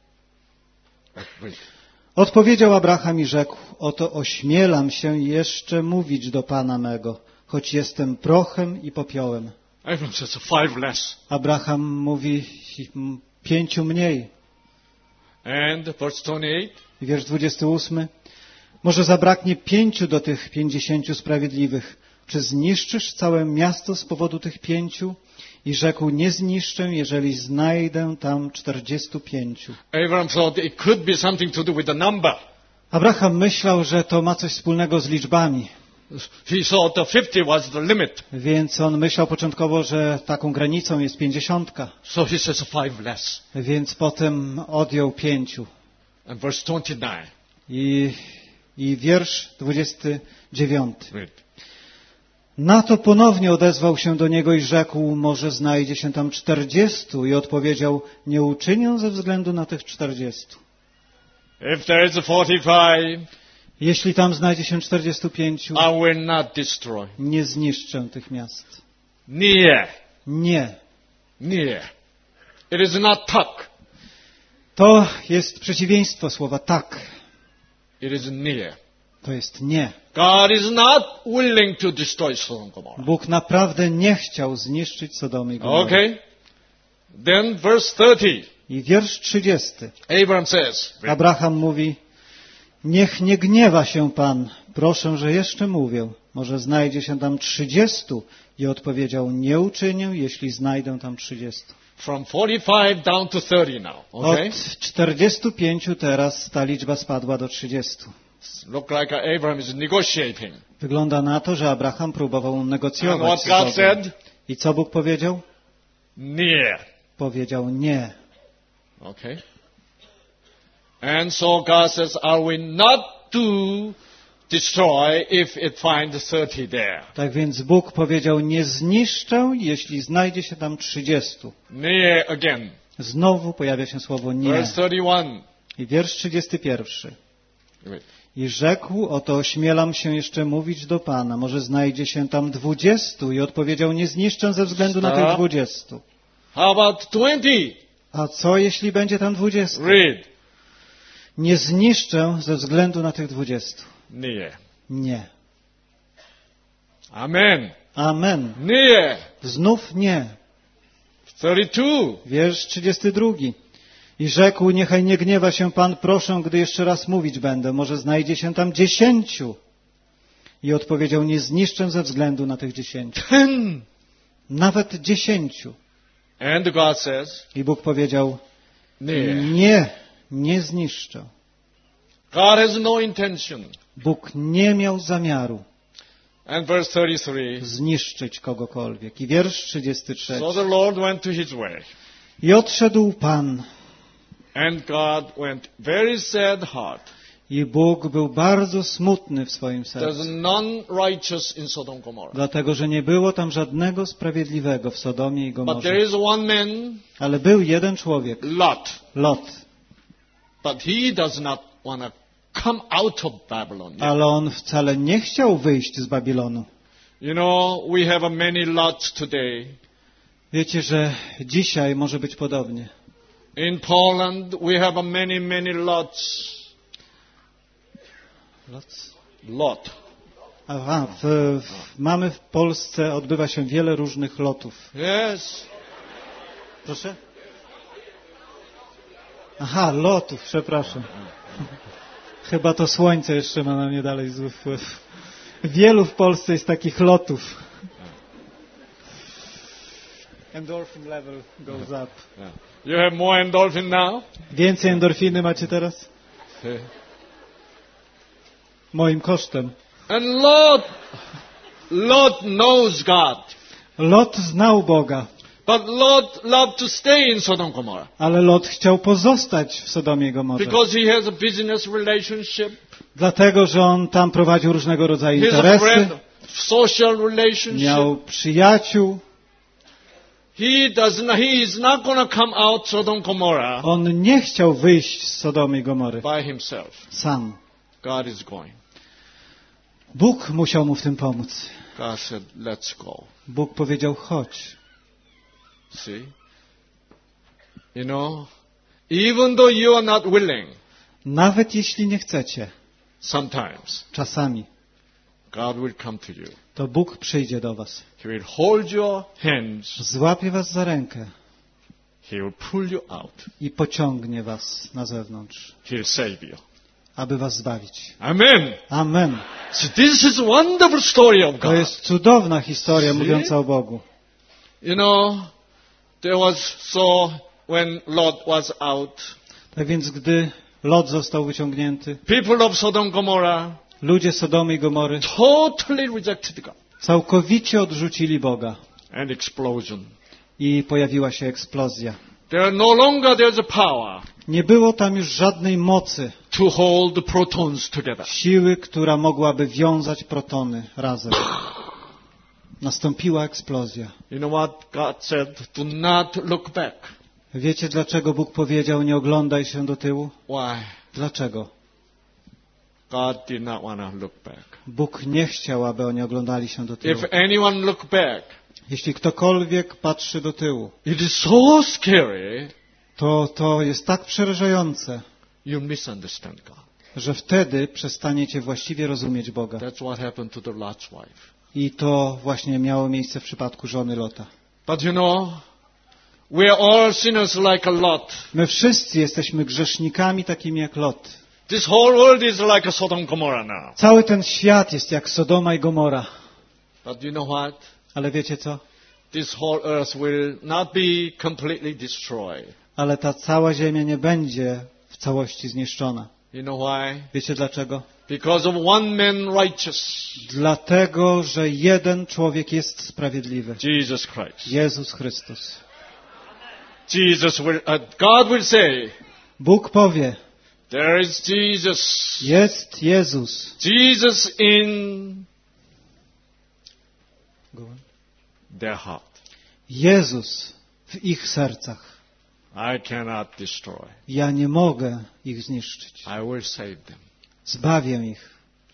Odpowiedział Abraham i rzekł, oto ośmielam się jeszcze mówić do Pana mego, choć jestem prochem i popiołem. Abram says five less. Abraham mówi pięciu mniej. And verse twenty-eight. I wiersz dwudziesty ósmy. Może zabraknie pięciu do tych pięćdziesięciu sprawiedliwych. Czy zniszczysz całe miasto z powodu tych pięciu? I rzekł, nie zniszczę, jeżeli znajdę tam czterdziestu pięciu. Abram thought it could be something to do with the number. Abraham myślał, że to ma coś wspólnego z liczbami. He thought the fifty was the limit. Więc on myślał początkowo, że taką granicą jest pięćdziesiątka. So he says five less. Więc potem odjął pięciu. And verse twenty-nine. I I wiersz dwudziesty dziewiąty. Read. Na to ponownie odezwał się do niego i rzekł, może znajdzie się tam czterdziestu. I odpowiedział, nie uczynię ze względu na tych czterdziestu. If there is forty-five, Jeśli tam znajdzie się czterdziestu pięciu, I will not destroy. nie zniszczę tych miast. Nie. Nie. Nie. It is not tak. To jest przeciwieństwo słowa tak. It is nie. To jest nie. God is not willing to destroy Sodom and Gomorrah. Bóg naprawdę nie chciał zniszczyć Sodomy i Gomory. Okay. Then verse thirty. I wiersz trzydziesty. Abraham says, Abraham mówi, niech nie gniewa się Pan, proszę, że jeszcze mówię, może znajdzie się tam trzydziestu. I odpowiedział, nie uczynię, jeśli znajdę tam trzydziestu. from forty-five down to thirty now. Okay. Od czterdziestu pięciu teraz ta liczba spadła do trzydziestu. Look like Abraham is negotiating. Wygląda na to, że Abraham próbował And negocjować what z God Bogiem. said? I co Bóg powiedział? Nie. Powiedział nie. Okay. And so God says, I will not do destroy if it finds thirty there. Tak więc Bóg powiedział, nie zniszczę, jeśli znajdzie się tam trzydziestu. Nie again. Znowu pojawia się słowo nie. Verse thirty-one. I wiersz trzydziesty pierwszy. Wait. I rzekł, oto ośmielam się jeszcze mówić do Pana, może znajdzie się tam dwudziestu. I odpowiedział, nie zniszczę ze względu na tych Stop. dwudziestu. How about twenty? A co jeśli będzie tam dwudziestu? Read. Nie zniszczę ze względu na tych dwudziestu. Nie. Nie. Amen. Amen. Nie. Znów nie. thirty-two. Wiersz trzydziesty drugi. I rzekł, niechaj nie gniewa się Pan, proszę, gdy jeszcze raz mówić będę, może znajdzie się tam dziesięciu. I odpowiedział, nie zniszczę ze względu na tych dziesięciu. Ten. Nawet dziesięciu. And God says, I Bóg powiedział, nie. nie, nie zniszczę. God has no intention. Bóg nie miał zamiaru And verse thirty-three. zniszczyć kogokolwiek. I wiersz trzydziesty trzeci. So the Lord went to his way. I odszedł Pan. And God went very sad heart. I Bóg był bardzo smutny w swoim There's sercu. none righteous in Sodom and Gomorrah. Dlatego, że nie było tam żadnego sprawiedliwego w Sodomie i But there Gomorze. is one man, Ale był jeden człowiek, Lot. Lot. But he does not want to come out of Babylon. yet. Ale on wcale nie chciał wyjść z Babilonu. You know, we have a many lots today. Wiecie, że dzisiaj może być podobnie. In Poland, we have a many, many lots. Lot? Lot. Aha, w, w, mamy w Polsce, odbywa się wiele różnych lotów. Yes. Proszę? Aha, lotów, przepraszam. Chyba to słońce jeszcze ma na mnie dalej zły wpływ. Wielu w Polsce jest takich lotów. Endorphin level goes up. Yeah. You have more endorphin now? Więcej endorfiny macie teraz? Yeah. Moim kosztem. And Lot, Lot knows God. Lot znał Boga, But Lot loved to stay in Sodom and Gomorrah. ale Lot chciał pozostać w Sodomie i Gomorze. Because he has a business relationship. Dlatego, że on tam prowadził różnego rodzaju He has a interesy, friend, social relationship. miał przyjaciół. He does not, he is not going to come out Sodom and Gomorrah On nie chciał wyjść z Sodomy i Gomory by himself. sam. God is going. Bóg musiał mu w tym pomóc. God said, let's go. Bóg powiedział, chodź. See? You know, even though you are not willing, Nawet jeśli nie chcecie, sometimes czasami, God will come to you. to Bóg przyjdzie do was. He will hold your hands. Złapie was za rękę He will pull you out. i pociągnie was na zewnątrz, He will save you. aby was zbawić. Amen. Amen. So this is a wonderful story of To God. jest cudowna historia See? mówiąca o Bogu. You know, there was so when Lot was out, Tak więc, gdy Lot został wyciągnięty, people of Sodom and Gomorrah ludzie Sodomy i Gomory totally rejected God. całkowicie odrzucili Boga And explosion. i pojawiła się eksplozja. There no longer there's a power Nie było tam już żadnej mocy, to hold the protons together. siły, która mogłaby wiązać protony razem. Nastąpiła eksplozja. You know what God said? Do not look back. Wiecie, dlaczego Bóg powiedział, nie oglądaj się do tyłu? Why? Dlaczego? God did not want to look back. Bóg nie chciał, aby oni oglądali się do tyłu. If anyone look back, Jeśli ktokolwiek patrzy do tyłu, it is so scary, to to jest tak przerażające, you misunderstand God. że wtedy przestaniecie właściwie rozumieć Boga. That's what happened to the Lot's wife. I to właśnie miało miejsce w przypadku żony Lota. But you know, we are all sinners like a Lot. My wszyscy jesteśmy grzesznikami takimi jak Lot. This whole world is like a Sodom and Gomorrah now. Cały ten świat jest jak Sodoma i Gomora. But you know what? Ale wiecie co? This whole earth will not be completely destroyed. Ale ta cała ziemia nie będzie w całości zniszczona. You know why? Wiecie dlaczego? Because of one man righteous. Dlatego, że jeden człowiek jest sprawiedliwy. Jesus Christ. Jezus Chrystus. Jesus will, uh, God will say, Bóg powie, there is Jesus. jest Jezus. Jesus in their heart. Jezus w ich sercach. I cannot destroy. Ja nie mogę ich zniszczyć. I will save them. Zbawię ich.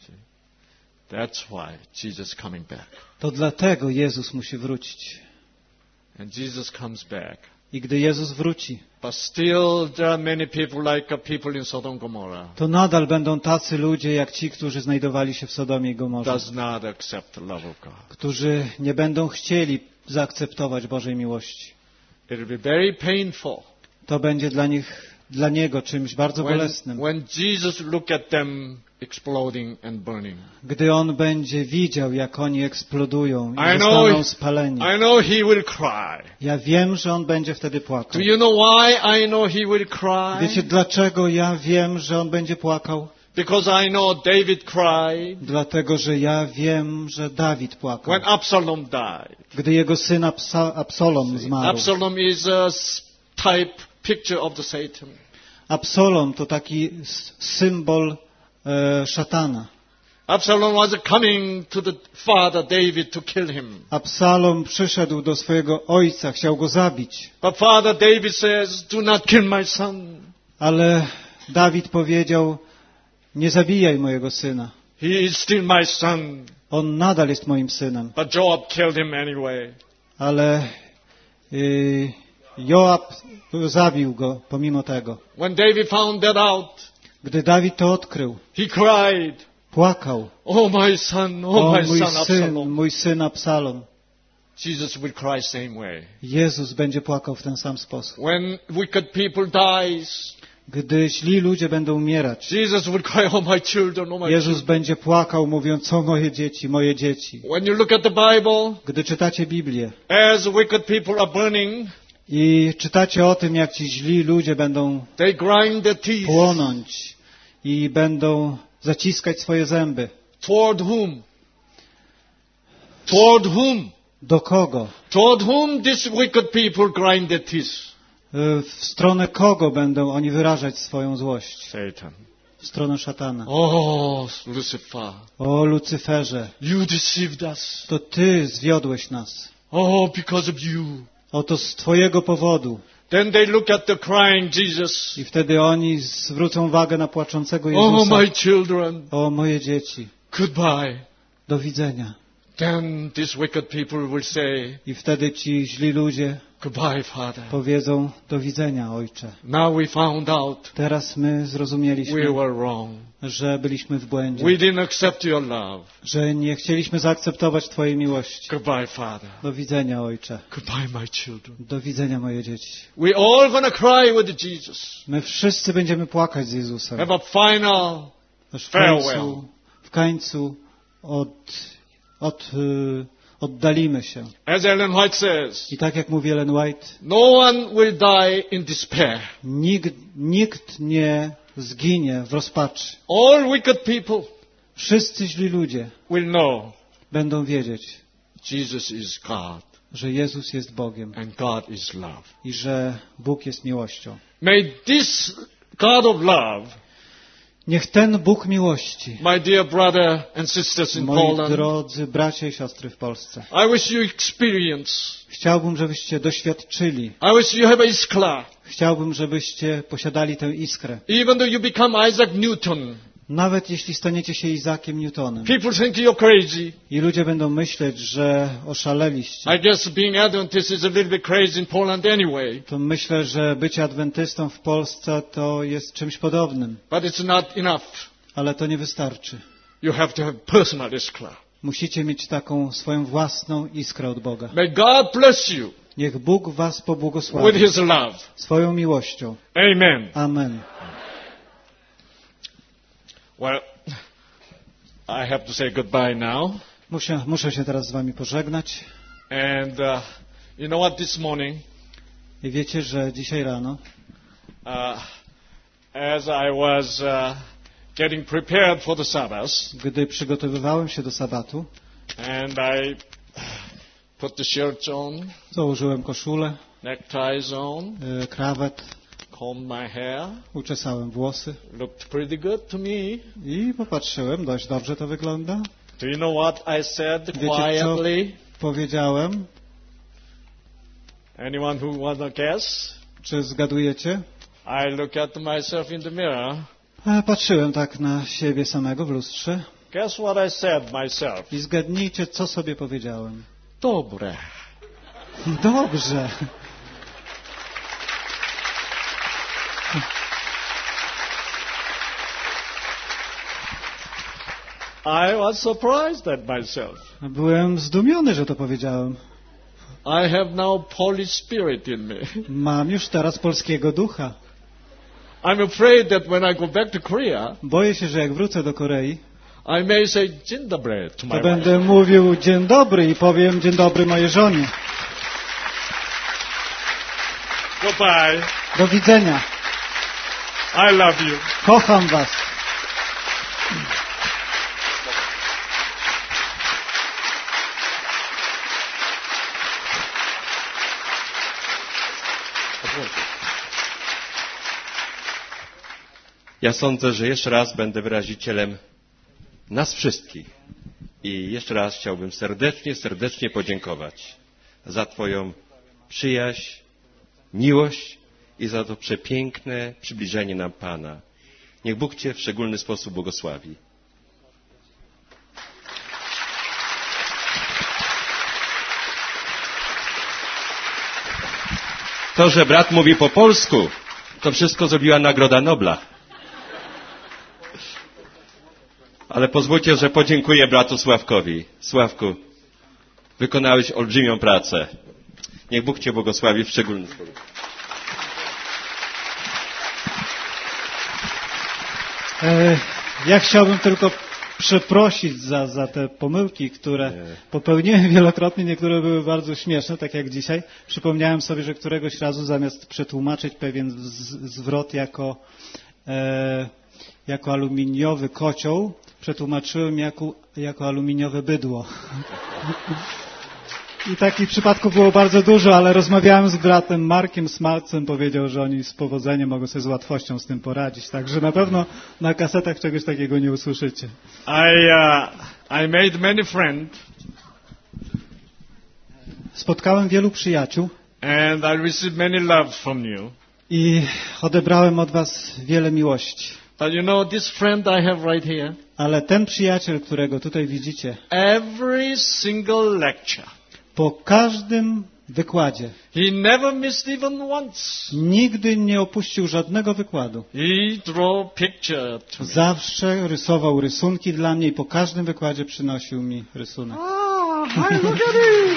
That's why Jesus coming back. To dlatego Jezus musi wrócić. And Jesus comes back. I gdy Jezus wróci, But still there are many people like people in Sodom and Gomorrah. to nadal będą tacy ludzie jak ci, którzy znajdowali się w Sodomie i Gomorze, Does not accept the love of God. którzy nie będą chcieli zaakceptować Bożej miłości. It will be very painful. To będzie dla nich, dla Niego czymś bardzo When, bolesnym. when Jesus look at them exploding and burning. Gdy On będzie widział, jak oni eksplodują i I know, zostaną spaleni. I know he will cry. Ja wiem, że On będzie wtedy płakał. Do you know why I know he will cry? Wiecie, dlaczego ja wiem, że On będzie płakał? Because I know David cried Dlatego, że ja wiem, że Dawid płakał. when Absalom died. Gdy jego syn Absa- Absalom zmarł. Absalom is a s- type, picture of the Satan. Absalom to taki s- symbol e, szatana. Absalom was coming to the father David to kill him. Absalom przyszedł do swojego ojca, chciał go zabić. But father David says, do not kill my son. Ale Dawid powiedział, nie zabijaj mojego syna. He is still my son. On nadal jest moim synem. But Joab killed him anyway. Ale y, Joab zabił go pomimo tego. When David found that out, Gdy Dawid to odkrył, he cried, płakał. oh my son, oh O my mój son syn, Absalom. mój syn Absalom. Jesus will cry same way. Jezus będzie płakał w ten sam sposób. When wicked people dies, Gdy źli ludzie będą umierać, Jesus will cry, oh my children, oh my Jezus children. będzie płakał, mówiąc, o moje dzieci, moje dzieci. When you look at the Bible, Gdy czytacie Biblię as wicked people are burning, i czytacie o tym, jak ci źli ludzie będą they grind their teeth. płonąć i będą zaciskać swoje zęby. Toward whom? Toward whom? Do kogo? Toward whom these wicked people grind their teeth? W stronę kogo będą oni wyrażać swoją złość? Satan. W stronę szatana. Oh, Lucifer, O Lucyferze, you deceived us. to Ty zwiodłeś nas. Oh, because of you. Oto z Twojego powodu. Then they look at the crying Jesus. I wtedy oni zwrócą uwagę na płaczącego Oh, Jezusa. my children, O moje dzieci, goodbye. do widzenia. Then these wicked people will say, I wtedy ci źli ludzie goodbye, Father. powiedzą, do widzenia, Ojcze. Now we found out Teraz my zrozumieliśmy, we were wrong. że byliśmy w błędzie, We didn't accept your love. że nie chcieliśmy zaakceptować Twojej miłości. Goodbye, Father. Do widzenia, Ojcze. Goodbye, my children. Do widzenia, moje dzieci. We all gonna cry with Jesus. My wszyscy będziemy płakać z Jezusem. Have a final Aż w farewell. końcu, w końcu od, od, y, oddalimy się. As Ellen White says, I tak jak mówi Ellen White, no one will die in despair. nikt, nikt nie zginie w rozpaczy. All wicked people Wszyscy źli ludzie will know będą wiedzieć, Jesus is God. że Jezus jest Bogiem and God is love. i że Bóg jest miłością. May this God of love, Niech ten Bóg miłości, my dear brother and sisters in moi Poland, drodzy bracia i siostry w Polsce, I wish you experience. chciałbym, żebyście doświadczyli, I wish you have a iskra. chciałbym, żebyście posiadali tę iskrę. Even though you become Isaac Newton, Nawet jeśli staniecie się Isaakiem Newtonem people think you're crazy. i ludzie będą myśleć, że oszaleliście, I guess being Adventist is a little bit crazy in Poland anyway. to myślę, że bycie adwentystą w Polsce to jest czymś podobnym, But it's not enough. ale to nie wystarczy. You have to have personal iskra. Musicie mieć taką swoją własną iskrę od Boga. May God bless you Niech Bóg was with pobłogosławi His love. swoją miłością. Amen. Amen. Well, I have to say goodbye now. Muszę, muszę się teraz z wami pożegnać. And uh, you know what, this morning, I wiecie, że dzisiaj rano, uh, as I was uh, getting prepared for the Sabbath, gdy przygotowywałem się do sabatu, and I put the shirt on, założyłem koszulę, neckties on, y, krawat, combed my hair, uczesałem włosy looked pretty good to me. i popatrzyłem, dość dobrze to wygląda. Do you know what I said Wiecie, co quietly? powiedziałem? Anyone who wanna guess? Czy zgadujecie? I look at myself in the mirror. E, Patrzyłem tak na siebie samego w lustrze Guess what I said myself? i zgadnijcie, co sobie powiedziałem. Dobre. Dobrze. I was surprised at myself. Byłem zdumiony, że to powiedziałem. I have now Polish spirit in me. Mam już teraz polskiego ducha. I'm afraid that when I go back to Korea, Boję się, że jak wrócę do Korei, I may say dzień dobry to my to wife. będę mówił dzień dobry i powiem dzień dobry mojej żonie. Goodbye. Do widzenia. I love you. Kocham was. Ja sądzę, że jeszcze raz będę wyrazicielem nas wszystkich. I jeszcze raz chciałbym serdecznie, serdecznie podziękować za Twoją przyjaźń, miłość i za to przepiękne przybliżenie nam Pana. Niech Bóg Cię w szczególny sposób błogosławi. To, że brat mówi po polsku, to wszystko zrobiła Nagroda Nobla. Ale pozwólcie, że podziękuję bratu Sławkowi. Sławku, wykonałeś olbrzymią pracę. Niech Bóg Cię błogosławi w szczególny sposób. E, ja chciałbym tylko przeprosić za, za te pomyłki, które popełniłem wielokrotnie. Niektóre były bardzo śmieszne, tak jak dzisiaj. Przypomniałem sobie, że któregoś razu zamiast przetłumaczyć pewien z, zwrot jako, e, jako aluminiowy kocioł, przetłumaczyłem jako, jako aluminiowe bydło. I takich przypadków było bardzo dużo, ale rozmawiałem z bratem Markiem Smalcem, powiedział, że oni z powodzeniem mogą sobie z łatwością z tym poradzić. Także na pewno na kasetach czegoś takiego nie usłyszycie. I uh, I made many friends, Spotkałem wielu przyjaciół and I received many love from you. i odebrałem od was wiele miłości. But you know, this friend I have right here, Ale ten przyjaciel, którego tutaj widzicie, every single lecture, po każdym wykładzie he never missed even once. nigdy nie opuścił żadnego wykładu. He drew picture to me. Zawsze rysował rysunki dla mnie i po każdym wykładzie przynosił mi rysunek. Ah, hi, look at it.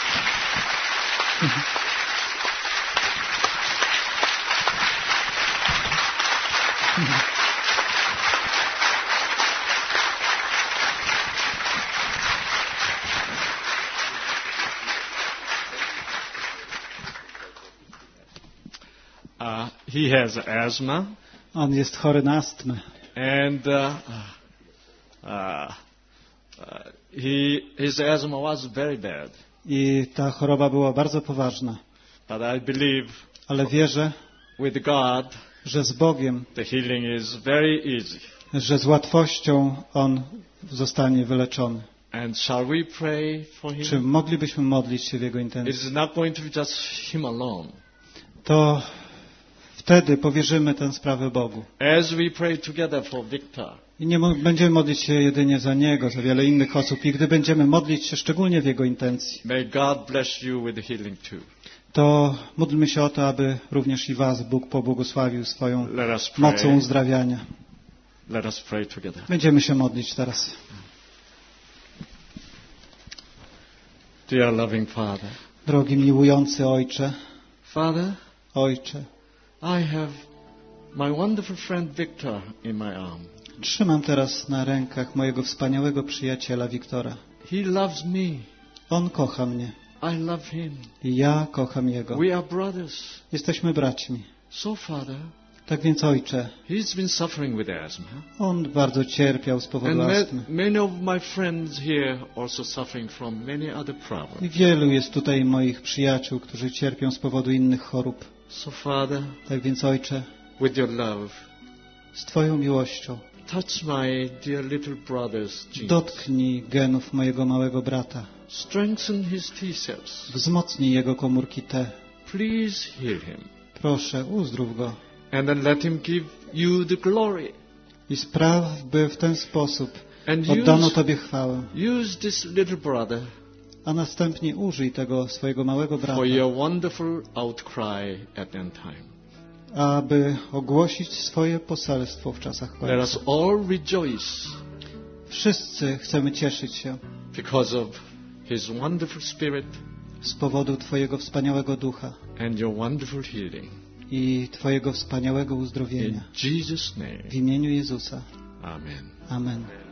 Uh, he has asthma, On jest chory na astmę. and uh, uh, uh, he his asthma was very bad. i ta choroba była bardzo poważna. But I believe Ale wierzę, with God, że z Bogiem, the healing is very easy. że z łatwością on zostanie wyleczony. And shall we pray for him? Czy moglibyśmy modlić się w Jego intencji? It's not going to be just him alone. To wtedy powierzymy tę sprawę Bogu. As we pray together for Victor, I nie mo- będziemy modlić się jedynie za Niego, za wiele innych osób. I gdy będziemy modlić się szczególnie w Jego intencji, may God bless you with healing too. to módlmy się o to, aby również i Was Bóg pobłogosławił swoją Let us pray. mocą uzdrawiania. Let us pray together. Będziemy się modlić teraz. Dear loving Father, Drogi miłujący Ojcze, Father, Ojcze, I have my wonderful friend Victor in my arm. trzymam teraz na rękach mojego wspaniałego przyjaciela Wiktora. He loves me. On kocha mnie I love him. i ja kocham Jego. We are brothers. Jesteśmy braćmi. So, Father, Tak więc, Ojcze, he's been suffering with asthma. on bardzo cierpiał z powodu And astmy. ma- many of my friends here also suffering from many other problems. I wielu jest tutaj moich przyjaciół, którzy cierpią z powodu innych chorób. So, Father, Tak więc, Ojcze, with your love, z Twoją miłością touch my dear little brother's genes. dotknij genów mojego małego brata. Strengthen his T-cells. Wzmocnij jego komórki T. Please heal him. Proszę, uzdrów go And then let him give you the glory. i spraw, by w ten sposób And oddano use, Tobie chwałę. use this little brother A następnie użyj tego swojego małego brata, for your wonderful outcry at end time. aby ogłosić swoje poselstwo w czasach Let końca. us all rejoice Wszyscy chcemy cieszyć się because of his wonderful spirit z powodu Twojego wspaniałego ducha and your wonderful healing. i Twojego wspaniałego In uzdrowienia. Jesus' name, W imieniu Jezusa. amen. Amen.